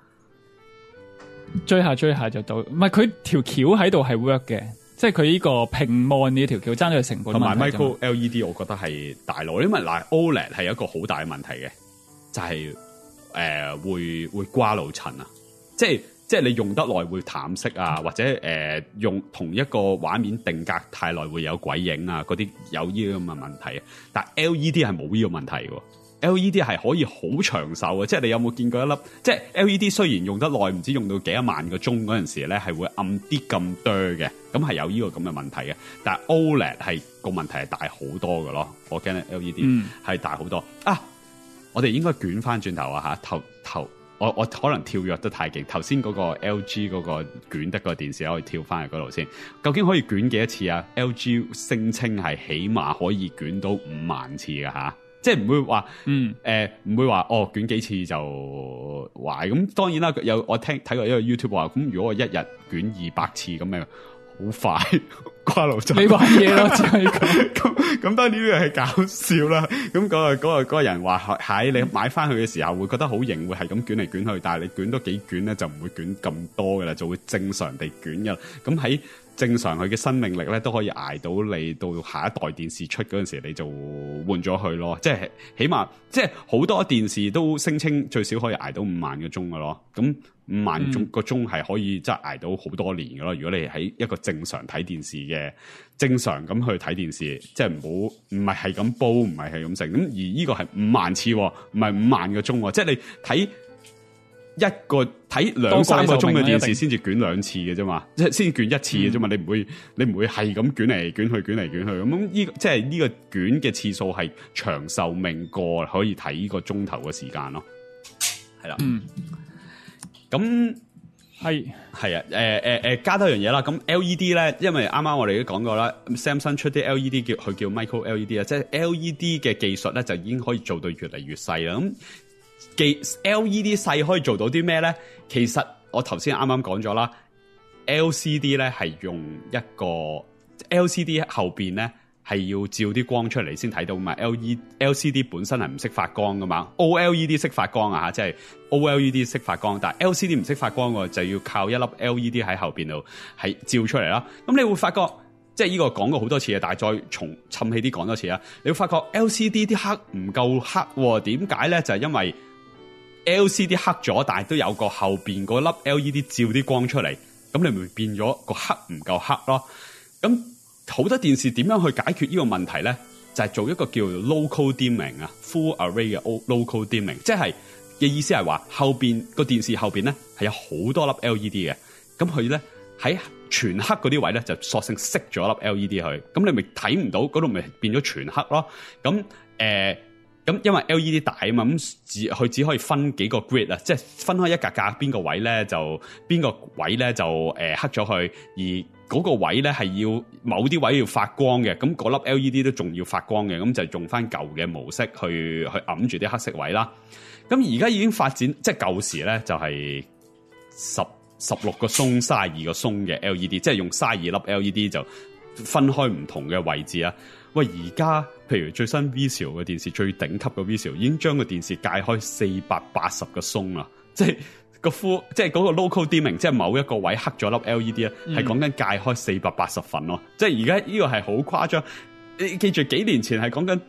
追下就到，唔係佢條橋喺度係 work 嘅。即係佢呢個屏幕呢條橋爭咗成本，同埋 Micro LED， 我覺得係大路，因為OLED 係一個好大嘅問題嘅，就係會刮老襯啊，即係你用得耐會淡色啊，或者用同一個畫面定格太耐會有鬼影啊，嗰啲有呢啲咁嘅問題啊。但係 LED 係冇呢個問題嘅 LED 係可以好長壽嘅，即係你有冇見過一粒？即係 LED 雖然用得耐，唔知用到幾多萬個鐘嗰陣時咧，係會暗啲咁多嘅，咁係有呢個咁嘅問題嘅。但係 OLED 係個問題係大好多嘅咯，我驚 LED 係大好多啊！我哋應該捲翻轉頭啊嚇，我可能跳躍得太勁，頭先嗰個 LG 嗰個捲得個電視可以跳翻去嗰度先。究竟可以捲幾多次啊 ？LG 聲稱係起碼可以捲到5萬次㗎吓，即係唔會話唔會話捲幾次就壞。咁當然啦，我睇過一個 YouTube 話，咁如果我一日捲200次咁樣。好快瓜老仔， 你玩嘢咯，只係咁當然呢個係搞笑啦。咁嗰個人話喺你買翻去嘅時候會覺得好型，會係咁捲嚟捲去，但係你捲多幾捲咧就唔會捲咁多噶啦，就會正常地捲噶啦。咁喺正常佢嘅生命力咧都可以捱到你到下一代電視出嗰陣時，你就換咗佢咯。即係起碼即係好多電視都聲稱最少可以捱到5萬個鐘噶咯。咁5萬個鐘係可以即係捱到好多年噶咯。如果你喺一個正常睇電視嘅正常咁去睇電視，即係唔係咁煲，唔係咁食。咁而呢個係5萬次，唔係5萬個鐘。即係你睇睇2-3個鐘嘅電視先至捲2次嘅啫嘛，即係先捲1次嘅啫嘛。你唔會係咁捲嚟捲去捲嚟捲去咁。即係呢個捲嘅次數係長壽命過可以睇呢個鐘頭嘅時間咯。係啦，咁係啊，加多樣嘢啦。咁 LED 咧，因為啱啱我哋都講過啦 ，Samsung 出啲 LED 佢叫 Micro LED 啊，即係 LED 嘅技術咧就已經可以做到越嚟越細啦。咁LED 細可以做到啲咩咧？其實我頭先啱啱講咗啦 ，LCD 咧係用一個 LCD 後邊咧係要照啲光出嚟先睇到嘛。LCD 本身係唔識發光噶嘛 ，OLED 識發光啊，即係 OLED 識發光，但係 LCD 唔識發光喎，就要靠一粒 LED 喺後邊度係照出嚟啦。咁你會發覺，即係呢個講過好多次嘅，但係再沉氣啲講多次啊，你會發覺 LCD 啲黑唔夠黑，點解咧？就係因為LCD 黑咗，但係都有個後邊嗰粒 LED 照啲光出嚟，咁你咪變咗個黑唔夠黑咯。咁好多電視點樣去解決呢個問題咧？就係做一個叫 local dimming 啊 ，full array 嘅 local dimming， 即係嘅意思係話後邊個電視後邊咧係有好多粒 LED 嘅，咁佢咧喺全黑嗰啲位咧就索性熄咗粒 LED 去，咁你咪睇唔到嗰度咪變咗全黑咯。咁因為 LED 大啊嘛，咁佢只可以分幾個 grid 啊，即係分開一格格，邊個位咧就黑咗佢，而嗰個位咧係要某啲位要發光嘅，咁嗰粒 LED 都仲要發光嘅，咁就用翻舊嘅模式去揞住啲黑色位啦。咁而家已經發展，即係舊時咧就係16個松32個松嘅 LED， 即係用32粒 LED 就分開唔同嘅位置啊。喂，而家譬如最新 Vizio 嘅電視最頂級嘅 Vizio 已經將個電視界開480個松啦，即係即係嗰個 local dimming， 即係某一個位黑咗粒 LED 咧，係講緊界開480份咯。即係而家呢個係好誇張。你記住幾年前係講緊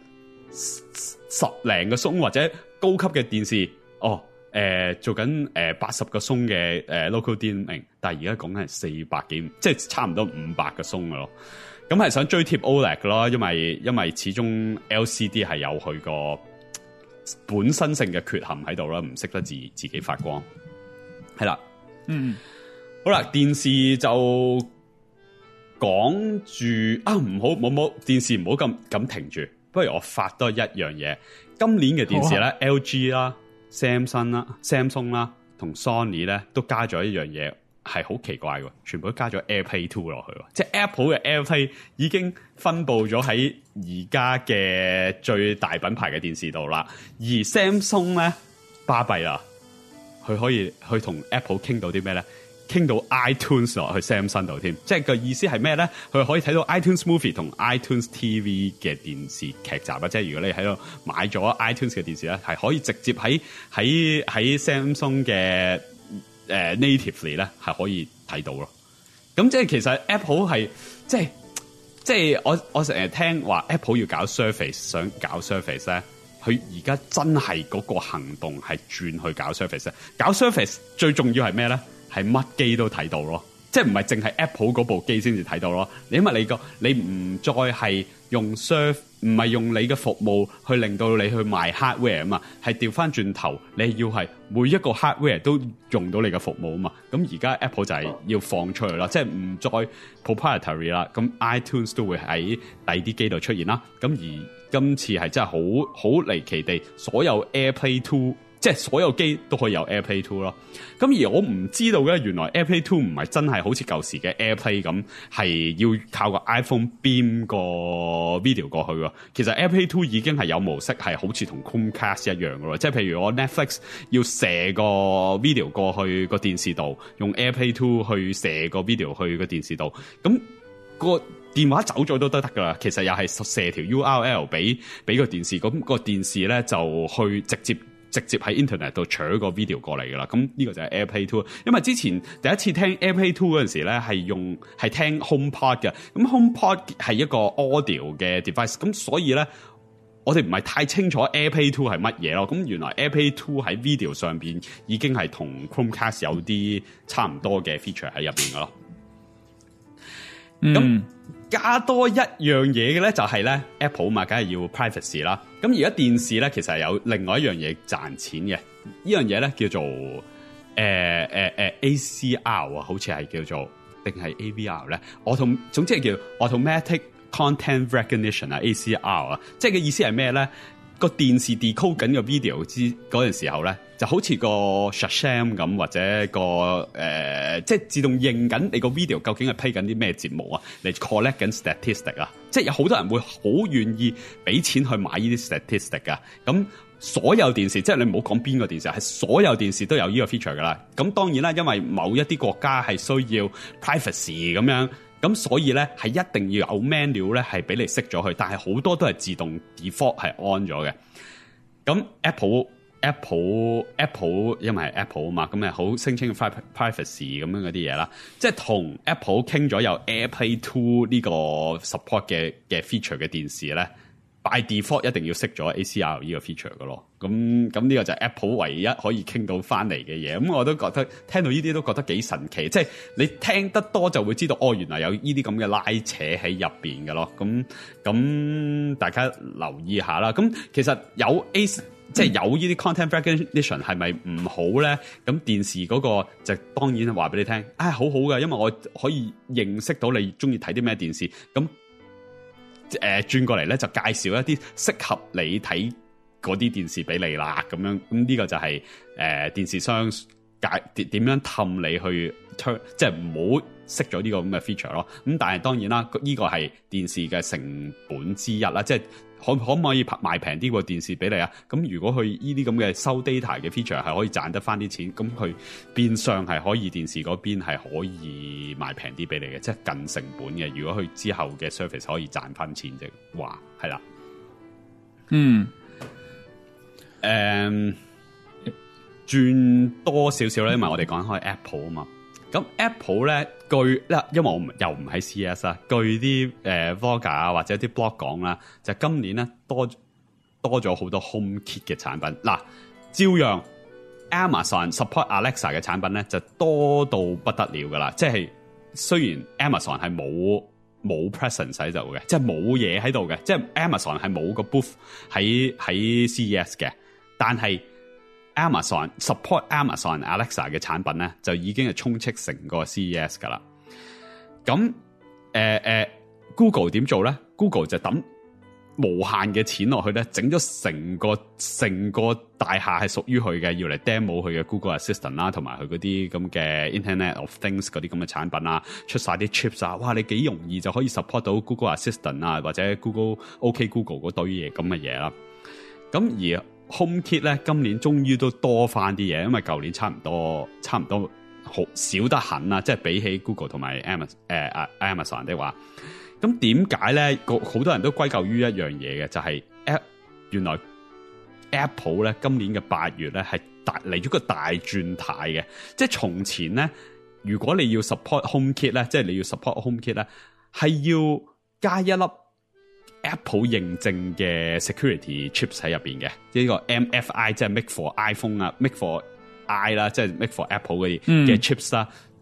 10零個松或者高級嘅電視，做緊80個松嘅local dimming， 但係而家講緊係400幾，即係差唔多500個松嘅咯。咁係想追貼 OLED 嘅咯，因為始終 LCD 係有佢個本身性嘅缺陷喺度啦，唔識得自己發光。係啦，好啦，電視就講住啊，唔好電視唔好咁停住，不如我發多一樣嘢。今年嘅電視咧，LG 啦、Samsung 啦同 Sony 咧都加咗一樣嘢。係好奇怪嘅，全部都加咗 AirPlay 2落去，即係 Apple 嘅 AirPlay 已經分佈咗喺而家嘅最大品牌嘅電視度啦。而 Samsung 咧巴閉啦，佢可以去同 Apple 傾到啲咩咧？傾到 iTunes 落去 Samsung 度添，即係個意思係咩咧？佢可以睇到 iTunes Movie 同 iTunes TV 嘅電視劇集啊！即係如果你喺度買咗 iTunes 嘅電視咧，係可以直接喺 Samsung 嘅natively 咧係可以睇到咯。咁即係其實 Apple 係即係我成日聽話 Apple 要搞 Surface， 想搞 Surface 咧，佢而家真係嗰個行動係轉去搞 Surface。搞 Surface 最重要係咩咧？係乜機都睇到咯， 即係唔係淨係 Apple 嗰部機先至睇到咯。因為你唔再係用 serve， 唔係用你嘅服務去令到你去賣 hardware 啊嘛，係調翻轉頭，你要係每一個 hardware 都用到你嘅服務啊嘛。咁而家 Apple 就係要放出去啦，即係唔再 proprietary 啦。咁 iTunes 都會喺第二啲機度出現啦。咁而今次係真係好離奇地，所有 AirPlay 2。即係所有機都可以有 AirPlay 2咯，咁而我唔知道嘅，原來 AirPlay 2唔係真係好似舊時嘅 AirPlay 咁，係要靠個 iPhone beam 個 video 過去喎。其實 AirPlay 2已經係有模式係好似同 Chromecast 一樣嘅咯，即係譬如我 Netflix 要射個 video 過去個電視度，用 AirPlay 2去射個 video 去個電視度，咁個電話走咗都得㗎啦。其實又係射條 URL 俾個電視，咁個電視咧就去直接喺 internet 度取個 video 過嚟㗎啦，咁呢個就係 AirPlay 2。因為之前第一次聽 AirPlay 2嗰陣時咧，係聽 HomePod 嘅，咁 HomePod 係一個 audio 嘅 device， 咁所以咧我哋唔係太清楚 AirPlay 2係乜嘢咯。咁原來 AirPlay 2喺 video 上邊已經係同 Chromecast 有啲差唔多嘅 feature 喺入邊㗎咯。咁加多一樣嘢嘅咧，就係咧 Apple 嘛，梗係要 privacy 啦。咁而家電視咧，其實係有另外一樣嘢賺錢嘅，呢樣嘢咧叫做ACR 啊，好似係叫做定係 AVR 咧？總之係叫 Automatic Content Recognition 啊 ，ACR 啊，即係嘅意思係咩咧？個電視 decode 緊個 video 嗰陣時候咧，就好似個 Shazam 咁，或者個即係自動認緊你個 video 究竟係 play 緊啲咩節目啊，嚟 collect 緊 statistic 啊，即係有好多人會好願意俾錢去買呢啲 statistic 啊。咁所有電視，即係你唔好講邊個電視，係所有電視都有呢個 feature 噶啦。咁當然啦，因為某一啲國家係需要 privacy 咁樣。咁所以咧係一定要有 menu 咧係俾你熄咗佢，但係好多都係自動 default 係 on 咗嘅。咁 Apple 因為係 Apple 啊嘛，咁係好聲稱 privacy 咁樣嗰啲嘢啦，即係同 Apple 傾咗有 AirPlay 2呢個 support 嘅 feature 嘅電視咧。by default 一定要熄咗 ACR 呢個 feature 嘅咯，咁呢個就係 Apple 唯一可以傾到翻嚟嘅嘢，咁我都覺得聽到呢啲都覺得幾神奇，即係你聽得多就會知道，原來有呢啲咁嘅拉扯喺入邊嘅咯，咁大家留意下啦。咁其實有即係有呢啲 content recognition 係咪唔好咧？咁電視嗰個就當然係話俾你聽，好好嘅，因為我可以認識到你中意睇啲咩電視，咁。轉過嚟咧就介紹一啲適合你睇嗰啲電視俾你啦，咁樣咁呢個就係電視商點樣氹你去即係唔好熄咗呢個咁嘅 feature 咯。咁但係當然啦，呢個係電視嘅成本之一啦，即係可唔可以賣平啲個電視俾你啊？咁如果佢呢啲咁嘅收 data 嘅 feature 係可以賺得翻啲錢，咁佢變相係可以電視嗰邊係可以賣平啲俾你嘅，即係近成本嘅。如果佢之後嘅 service 可以賺翻錢啫，話係啦。轉多少少咧，因為我哋講開 Apple 啊嘛。咁 Apple 咧，因為我又唔喺 CES 啦，據啲vlogger 啊或者啲 blog 講啦，就今年咧多咗好多 HomeKit 嘅產品。嗱，照樣 Amazon support Alexa 嘅產品咧就多到不得了噶啦。即係雖然 Amazon 係冇 presence 喺度嘅，即係冇嘢喺度嘅，即係 Amazon 係冇個 booth 喺 CES 嘅，但係Amazon support Amazon Alexa 嘅產品咧，就已經係充斥成個 CES 噶啦。咁Google 點做咧 ？Google 就抌無限嘅錢落去咧，整咗成個大廈係屬於佢嘅，要嚟 demo 佢嘅 Google Assistant 啦，同埋佢嗰啲咁嘅 Internet of Things 嗰啲咁嘅產品啦，出晒啲 chips 啊，哇！你幾容易就可以 support 到 Google Assistant 啊，或者 Google 嗰堆嘢咁嘅嘢啦。咁而HomeKit 咧，今年終於都多翻啲嘢，因為舊年差唔多好少得很啦，即係比起 Google 同埋 Amazon 的話，咁點解咧？好多人都歸咎於一樣嘢嘅，就係原來 Apple 咧今年嘅8月咧係嚟咗個大轉態嘅，即係從前咧，如果你要 support HomeKit 咧，即係你要 support HomeKit 咧，係要加一粒Apple 認證嘅 security chips 喺入邊嘅，呢個 MFI 即係 Make for iPhone 啊，Make for I 啦，即係 Make for Apple 嗰啲嘅 chips 啦。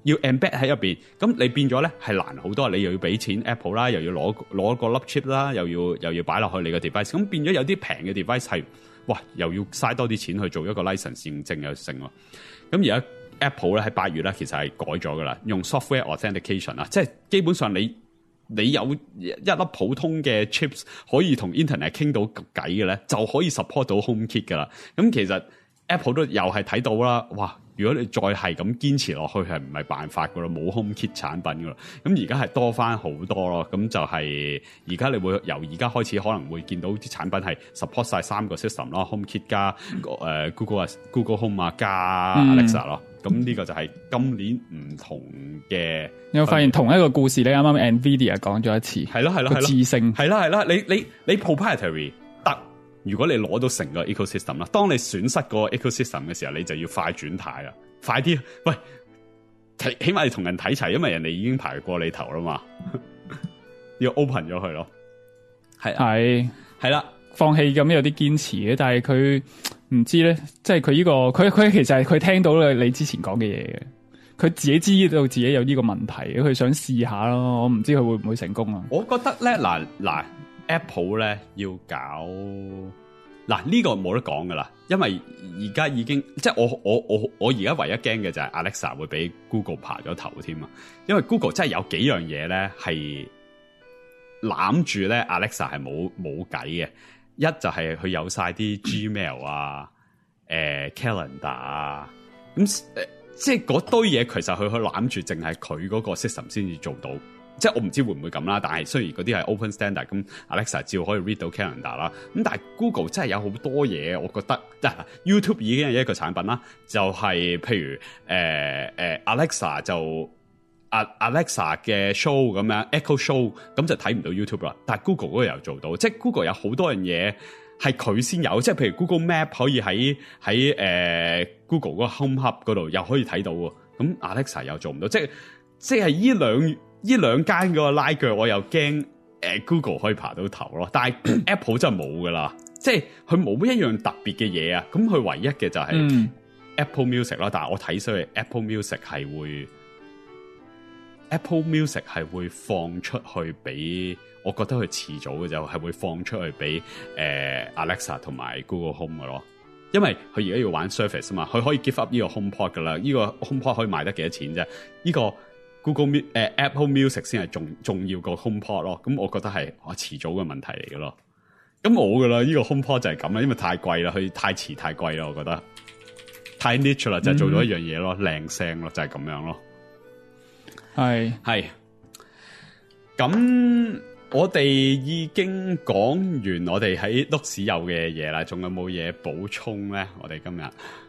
要 embed 喺入邊，咁你變咗咧係難好多，你又要俾錢 Apple 啦，又要攞個粒 chip 啦，又要擺落去你個 device， 咁變咗有啲平嘅 device 係，哇，又要嘥多啲錢去做一個 license 驗證又成喎。咁而家 Apple 咧喺8月咧其實係改咗噶啦，用 software authentication 啊，即係基本上你有一粒普通嘅 chips 可以同 internet 傾到偈嘅咧，就可以 support 到 HomeKit 噶啦。咁其實 Apple 都又係睇到啦，哇！如果你再係咁堅持落去，係唔係辦法噶咯？冇 HomeKit 產品噶咯。咁而家係多翻好多咯。咁就係而家你會由而家開始可能會見到啲產品係 support 晒3個 system 咯 ，HomeKit 加Google Home 啊加 Alexa 咯。咁呢個就係今年唔同嘅。 你有發現同一個故事咧？啱啱 Nvidia 講咗一次， 係咯， 智勝係啦，你 proprietary 得。如果你攞到成個 ecosystem 啦，當你損失個 ecosystem 嘅時候，你就要快轉軚啦，快啲！喂，起碼你同人睇齊，因為人哋已經排過你頭啦嘛，要 open 咗佢咯。係啦， 放棄咁有啲堅持嘅，但係佢唔知咧，即係佢呢個佢其實係佢聽到你之前講嘅嘢嘅，佢自己知道自己有呢個問題，佢想試下咯。我唔知佢會唔會成功啊？ 我覺得咧，嗱。Apple 咧要搞嗱呢個冇得講噶啦，因為而家已經即係我而家唯一驚嘅就係 Alexa 會俾 Google 爬咗頭添啊，因為 Google 真係有幾樣嘢咧係攬住咧 Alexa 係冇計嘅，一就係佢有晒啲 Gmail 啊、Calendar 啊，咁即係嗰堆嘢其實佢攬住淨係佢嗰個 system 先至做到。即係我唔知會唔會咁啦，但係雖然嗰啲係 open standard， 咁 Alexa 照可以 read 到 calendar 啦，咁但係 Google 真係有好多嘢，我覺得YouTube 已經係一個產品啦，就係譬如Alexa 就Alexa 嘅 show 咁樣 Echo Show 咁就睇唔到 YouTube 啦，但係 Google 嗰個又做到，即係 Google 有好多樣嘢係佢先有，即係譬如 Google Map 可以喺Google 嗰個 Home Hub 嗰度又可以睇到喎，咁 Alexa 又做唔到，即係呢兩間嗰個拉鋸，我又驚Google 可以爬到頭咯，但係 Apple 真係冇噶啦，即係佢冇一樣特別嘅嘢啊，咁佢唯一嘅就係 Apple Music 啦，但係我睇上去 Apple Music 係會放出去俾，我覺得佢遲早嘅就係會放出去俾Alexa 同埋 Google Home 嘅咯，因為佢而家要玩 Surface 啊嘛，佢可以 give up 呢個 HomePod 噶啦，呢個 HomePod 可以賣得幾多錢啫？呢個Apple Music 先係重要過 HomePod 咯，咁我覺得係遲早嘅問題嚟嘅咯。咁冇噶啦，呢個 HomePod 就係咁啦，因為太貴啦，佢太遲太貴啦，我覺得太 niche 啦，就係做咗一樣嘢咯，靚聲咯，就係咁樣咯。係。咁我哋已經講完我哋喺碌屎有嘅嘢啦，仲有冇嘢補充咧？我哋今日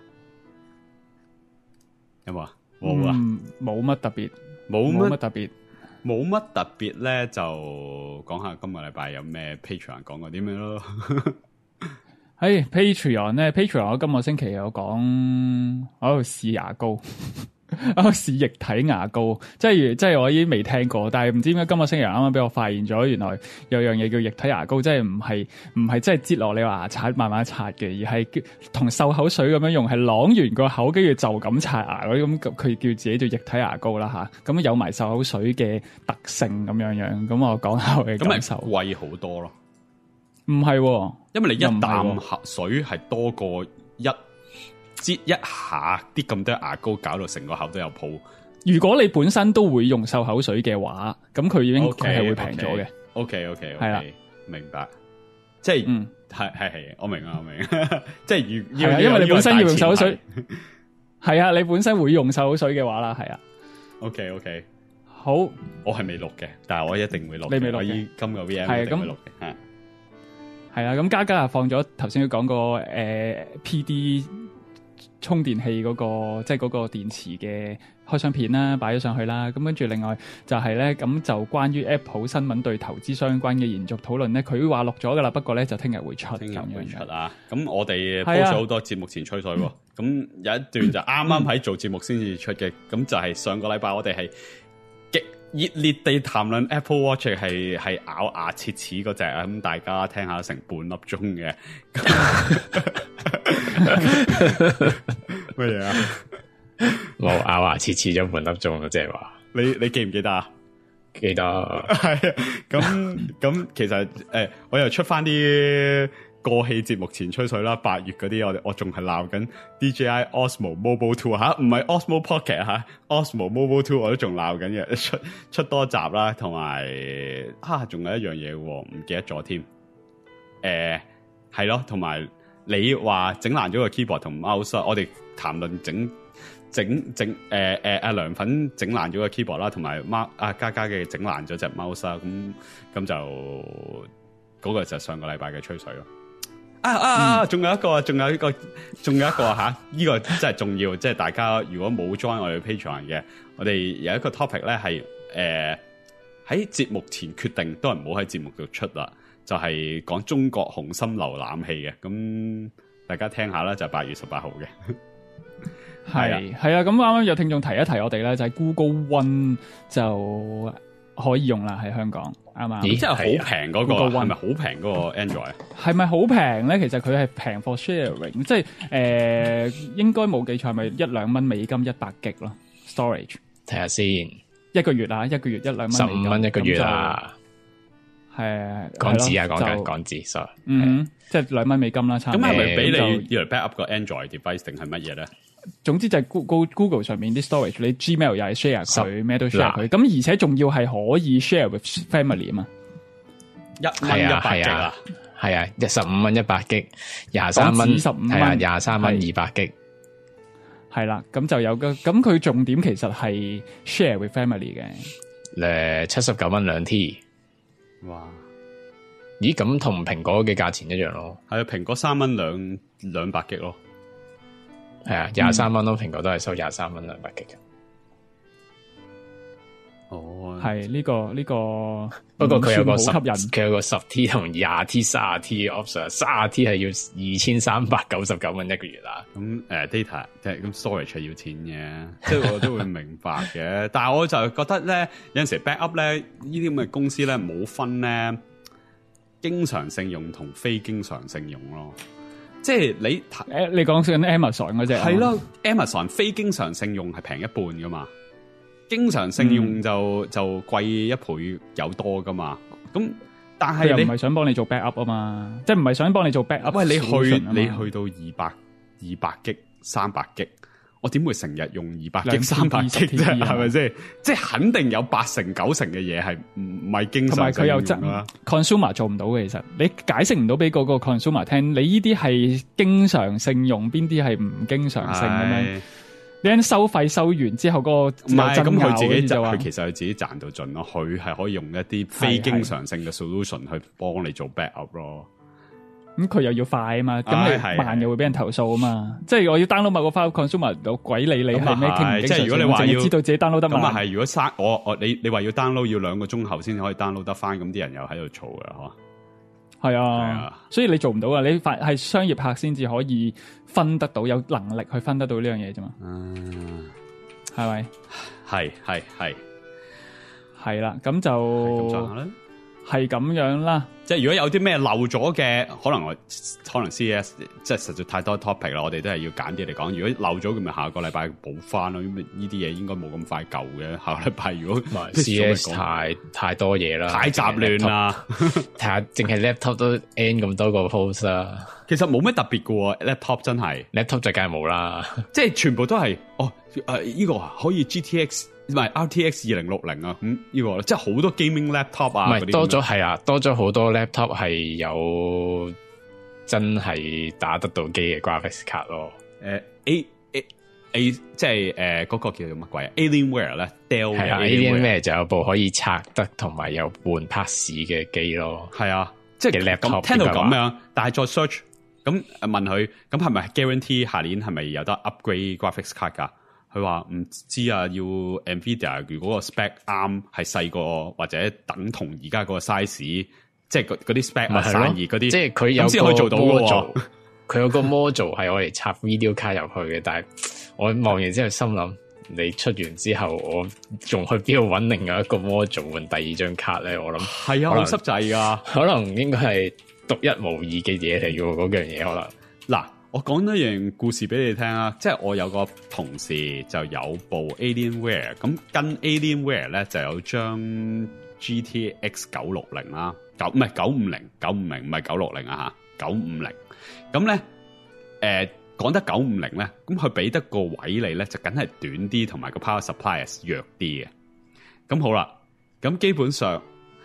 有冇啊？冇啊， 冇乜特別。冇乜特別咧，就講下今個禮拜有咩 Patreon 講過啲咩咯。 喺 Patreon 咧，Patreon 我今個星期有講我喺度試牙膏，試液體牙膏，即係我已經未聽過，但係唔知點解今個星期啱啱俾我發現咗，原來有樣嘢叫液體牙膏，即係唔係即係擠落你個牙刷慢慢刷嘅，而係同漱口水咁樣用，係啷完個口，跟住就咁刷牙嗰啲，咁佢叫自己做液體牙膏啦吓，咁有埋漱口水嘅特性咁樣，咁我講下我嘅感受。 咁咪貴好多咯？ 唔係， 因為你一啖水係多過擠一下啲咁多牙膏，搞到成個口都有泡。 如果你本身都會用漱口水嘅話，咁佢已經佢係會平咗嘅。 OK， 係啦， 明白。即係係，我明，即係因為你本身要用漱口水，係啊，你本身會用漱口水嘅話啦，係啊。 OK， 好， 我係未錄嘅，但係我一定會錄。 你未錄嘅， 今個 VM 一定會錄嘅。 係啊，咁嘉嘉放咗頭先講過PD。充電器嗰個即係嗰個電池嘅開箱片啦，擺咗上去啦。咁跟住另外就係咧，咁就關於 Apple 新聞對投資相關嘅延續討論咧，佢話錄咗噶啦，不過咧就聽日會出。聽日會出啊！咁我哋 post 咗好多節目前吹水喎。咁有一段就啱啱喺做節目先至出嘅，咁就係上個禮拜我哋係極熱烈地談論 Apple Watch 係咬牙切齒嗰隻啊！咁大家聽下成半粒鐘嘅。乜嘢啊？ 我咬牙切齒咗半粒鐘咯，即係話。 你記唔記得啊？ 記得。 係啊，咁其實我又出翻啲過氣節目前吹水啦。8月嗰啲我仲係鬧緊 DJI Osmo Mobile 2吓，唔係 Osmo Pocket 吓，Osmo Mobile 2我都仲鬧緊嘅，出多集啦，同埋仲有一樣嘢唔記得咗添。係咯，同埋你話整爛咗個 keyboard 同 mouse， 我哋談論阿涼粉整爛咗個 keyboard 啦，同埋嘉嘉嘅整爛咗隻 mouse 啦，咁就嗰個就上個禮拜嘅吹水咯。仲有一個吓，呢個真係重要，即係大家如果冇 join 我哋 Patreon 嘅，我哋有一個 topic 咧係喺節目前決定，都係唔好喺節目度出啦，就係講中國紅心瀏覽器嘅，咁大家聽下啦，就係8月18號嘅。 係啊，咁啱啱有聽眾提一提我哋咧，就係 Google One 就可以用啦喺香港，啱嘛？ 咦，真係好平嗰個，係咪好平嗰個 Android？係咪好平咧？其實佢係平 for sharing， 即係應該冇記錯，係咪1-2蚊美金100G 咯 storage？ 睇下先， 一個月1-2蚊 ，15蚊一個月啊！ 係港紙啊，講緊港紙 sorry， 即係2蚊美金啦，差唔多。 咁係咪俾你要嚟 back up 個 Android device 定係乜嘢咧？ 總之就係 Google 上面啲 storage， 你 Gmail 又係 share 佢，咩都 share 佢，咁而且仲要係可以 share with family 啊嘛 ，1蚊100G啊， 係啊，15蚊100G， 23蚊15蚊，23蚊200G， 係啦，咁就有個，咁佢重點其實係 share with family 嘅 ，79蚊2T， 哇， 咦，咁同蘋果嘅價錢一樣咯， 係啊，蘋果3蚊200G 咯。 係啊，23蚊咯，蘋果都係收23蚊200G嘅。 哦， 係呢個， 不過佢有個吸引， 佢有個10T 同20T、30T option，30T 係要2399蚊一個月啦。 咁data 即係咁 storage 係要錢嘅，即係我都會明白嘅。但係我就覺得咧，有陣時 backup 咧，呢啲咁嘅公司咧冇分咧，經常性用同非經常性用咯。即係你講緊 Amazon 嗰隻係咯，Amazon 非經常性用係平一半噶嘛，經常性用就貴1倍有多噶嘛。咁但係你唔係想幫你做 backup 啊嘛，即係唔係想幫你做 backup。 喂，你去到200G、300G， 我點會成日用200G、300G 啫？係咪先？即係肯定有80%、90%嘅嘢係唔係經常性用啦。同埋佢有 consumer 做唔到嘅，其實你解釋唔到俾嗰個 consumer 聽，你呢啲係經常性用，邊啲係唔經常性咁樣。你喺收費收完之後，嗰個唔係咁佢自己佢其實佢自己賺到盡咯。佢係可以用一啲非經常性嘅 solution 去幫你做 backup 咯。 咁佢又要快啊嘛，咁你慢又會俾人投訴啊嘛。即係我要 download 某個 file consumer 到鬼理你係咩傾唔經常性。即係如果你話要知道自己 download 得慢， 咁啊係。如果你話要 download 要2個鐘頭先可以 download 得翻，咁啲人又喺度嘈噶嗬。 係啊，所以你做唔到啊！你係商業客先至可以分得到，有能力去分得到呢樣嘢啫嘛。係咪？係啦，咁就係咁樣啦。 即係如果有啲咩漏咗嘅，可能 CES 即係實在太多 topic 啦，我哋都係要揀啲嚟講。如果漏咗，咁咪下個禮拜補翻咯。呢啲嘢應該冇咁快舊嘅。下個禮拜如果 CES 太多嘢啦， 太雜亂啦。 睇下淨係 laptop 都 N 咁多個 post 啦。 其實冇咩特別嘅 laptop 真係 laptop 就梗係冇啦， 即係全部都係呢個可以 GTX 唔係 RTX 2060啊，呢個即係好多 gaming laptop 啊， 唔係多咗係啊，多咗好多 laptop 係有真係打得到機嘅 graphics 卡咯。 即係嗰個叫做乜鬼啊 Alienware 咧 Dell 係啊 Alienware 就有部可以拆得同埋有換 parts 嘅機咯。 係啊，即係 laptop 聽到咁樣，但係再 search 咁問佢咁係咪 guarantee 下年係咪有得 upgrade graphics 卡噶？佢話唔知啊，要 Nvidia 如果個 spec 啱係細個或者等同而家嗰個 size， 即係嗰啲 spec 散熱嗰啲， 即係佢有先可以做到嘅。 佢有個 module 係我嚟插 video 卡入去嘅，但係我望完之後心諗，你出完之後，我仲去邊度揾另外一個 module 換第二張卡咧？我諗係啊，好濕滯噶， 可能應該係獨一無二嘅嘢嚟嘅嗰樣嘢，可能。 嗱， 我講一樣故事俾你聽啊，即係我有個同事就有部 Alienware， 咁跟 Alienware 咧就有張 GTX 960啦，唔係950唔係960啊吓，950。咁咧講得950咧，咁佢俾得個位你咧就梗係短啲，同埋個 power supply 係弱啲嘅。咁好啦，咁基本上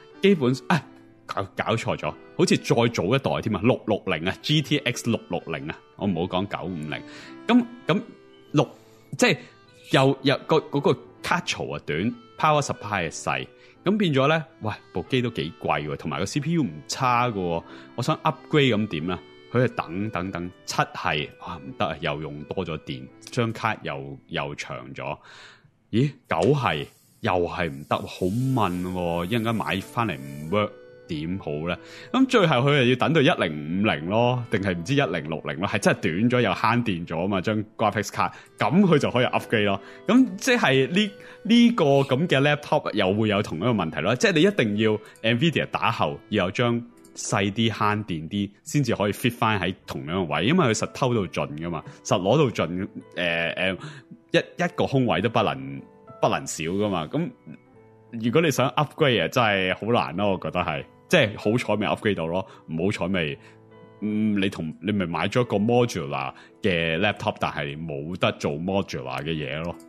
搞錯咗，好似再早一代添啊，660啊 ，GTX 660啊，我唔好講950。咁即係又嗰個卡槽啊短 ，power supply 係細，咁變咗咧，喂部機都幾貴喎，同埋個 CPU 唔差喎。我想 upgrade 咁點啦？佢係等7係唔得啊，又用多咗電，張卡又長咗。咦9係又係唔得，好悶喎，一陣間買翻嚟唔 work。點好咧？咁最後佢又要等到1050咯，定係唔知1060咯？係真係短咗又慳電咗啊嘛！張 graphics 卡，咁佢就可以 upgrade 咯。咁即係呢個咁嘅 laptop 又會有同一個問題咯。即係你一定要 Nvidia 打後要有張細啲慳電啲，先至可以 fit 翻喺同樣嘅位，因為佢實偷到盡噶嘛，實攞到盡一個空位都不能少噶嘛。咁如果你想 upgrade 啊，真係好難咯，我覺得係。即係好彩咪 upgrade 到咯，唔好彩咪你咪買咗個 modular 嘅 laptop， 但係冇得做 modular 嘅嘢咯。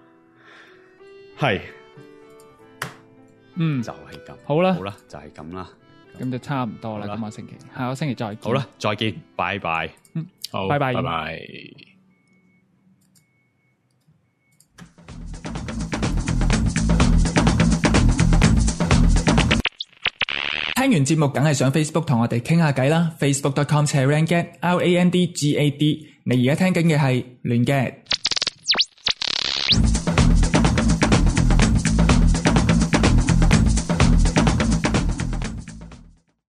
係，就係咁。 好啦， 就係咁啦。 咁就差唔多啦。今個星期，下個星期再見。 好啦，再見，拜拜。 好， 拜拜， 拜拜。 聽完節目梗係上 Facebook 同我哋傾下偈啦，facebook.com/randgad，RANDGAD。你而家聽緊嘅係亂 gad。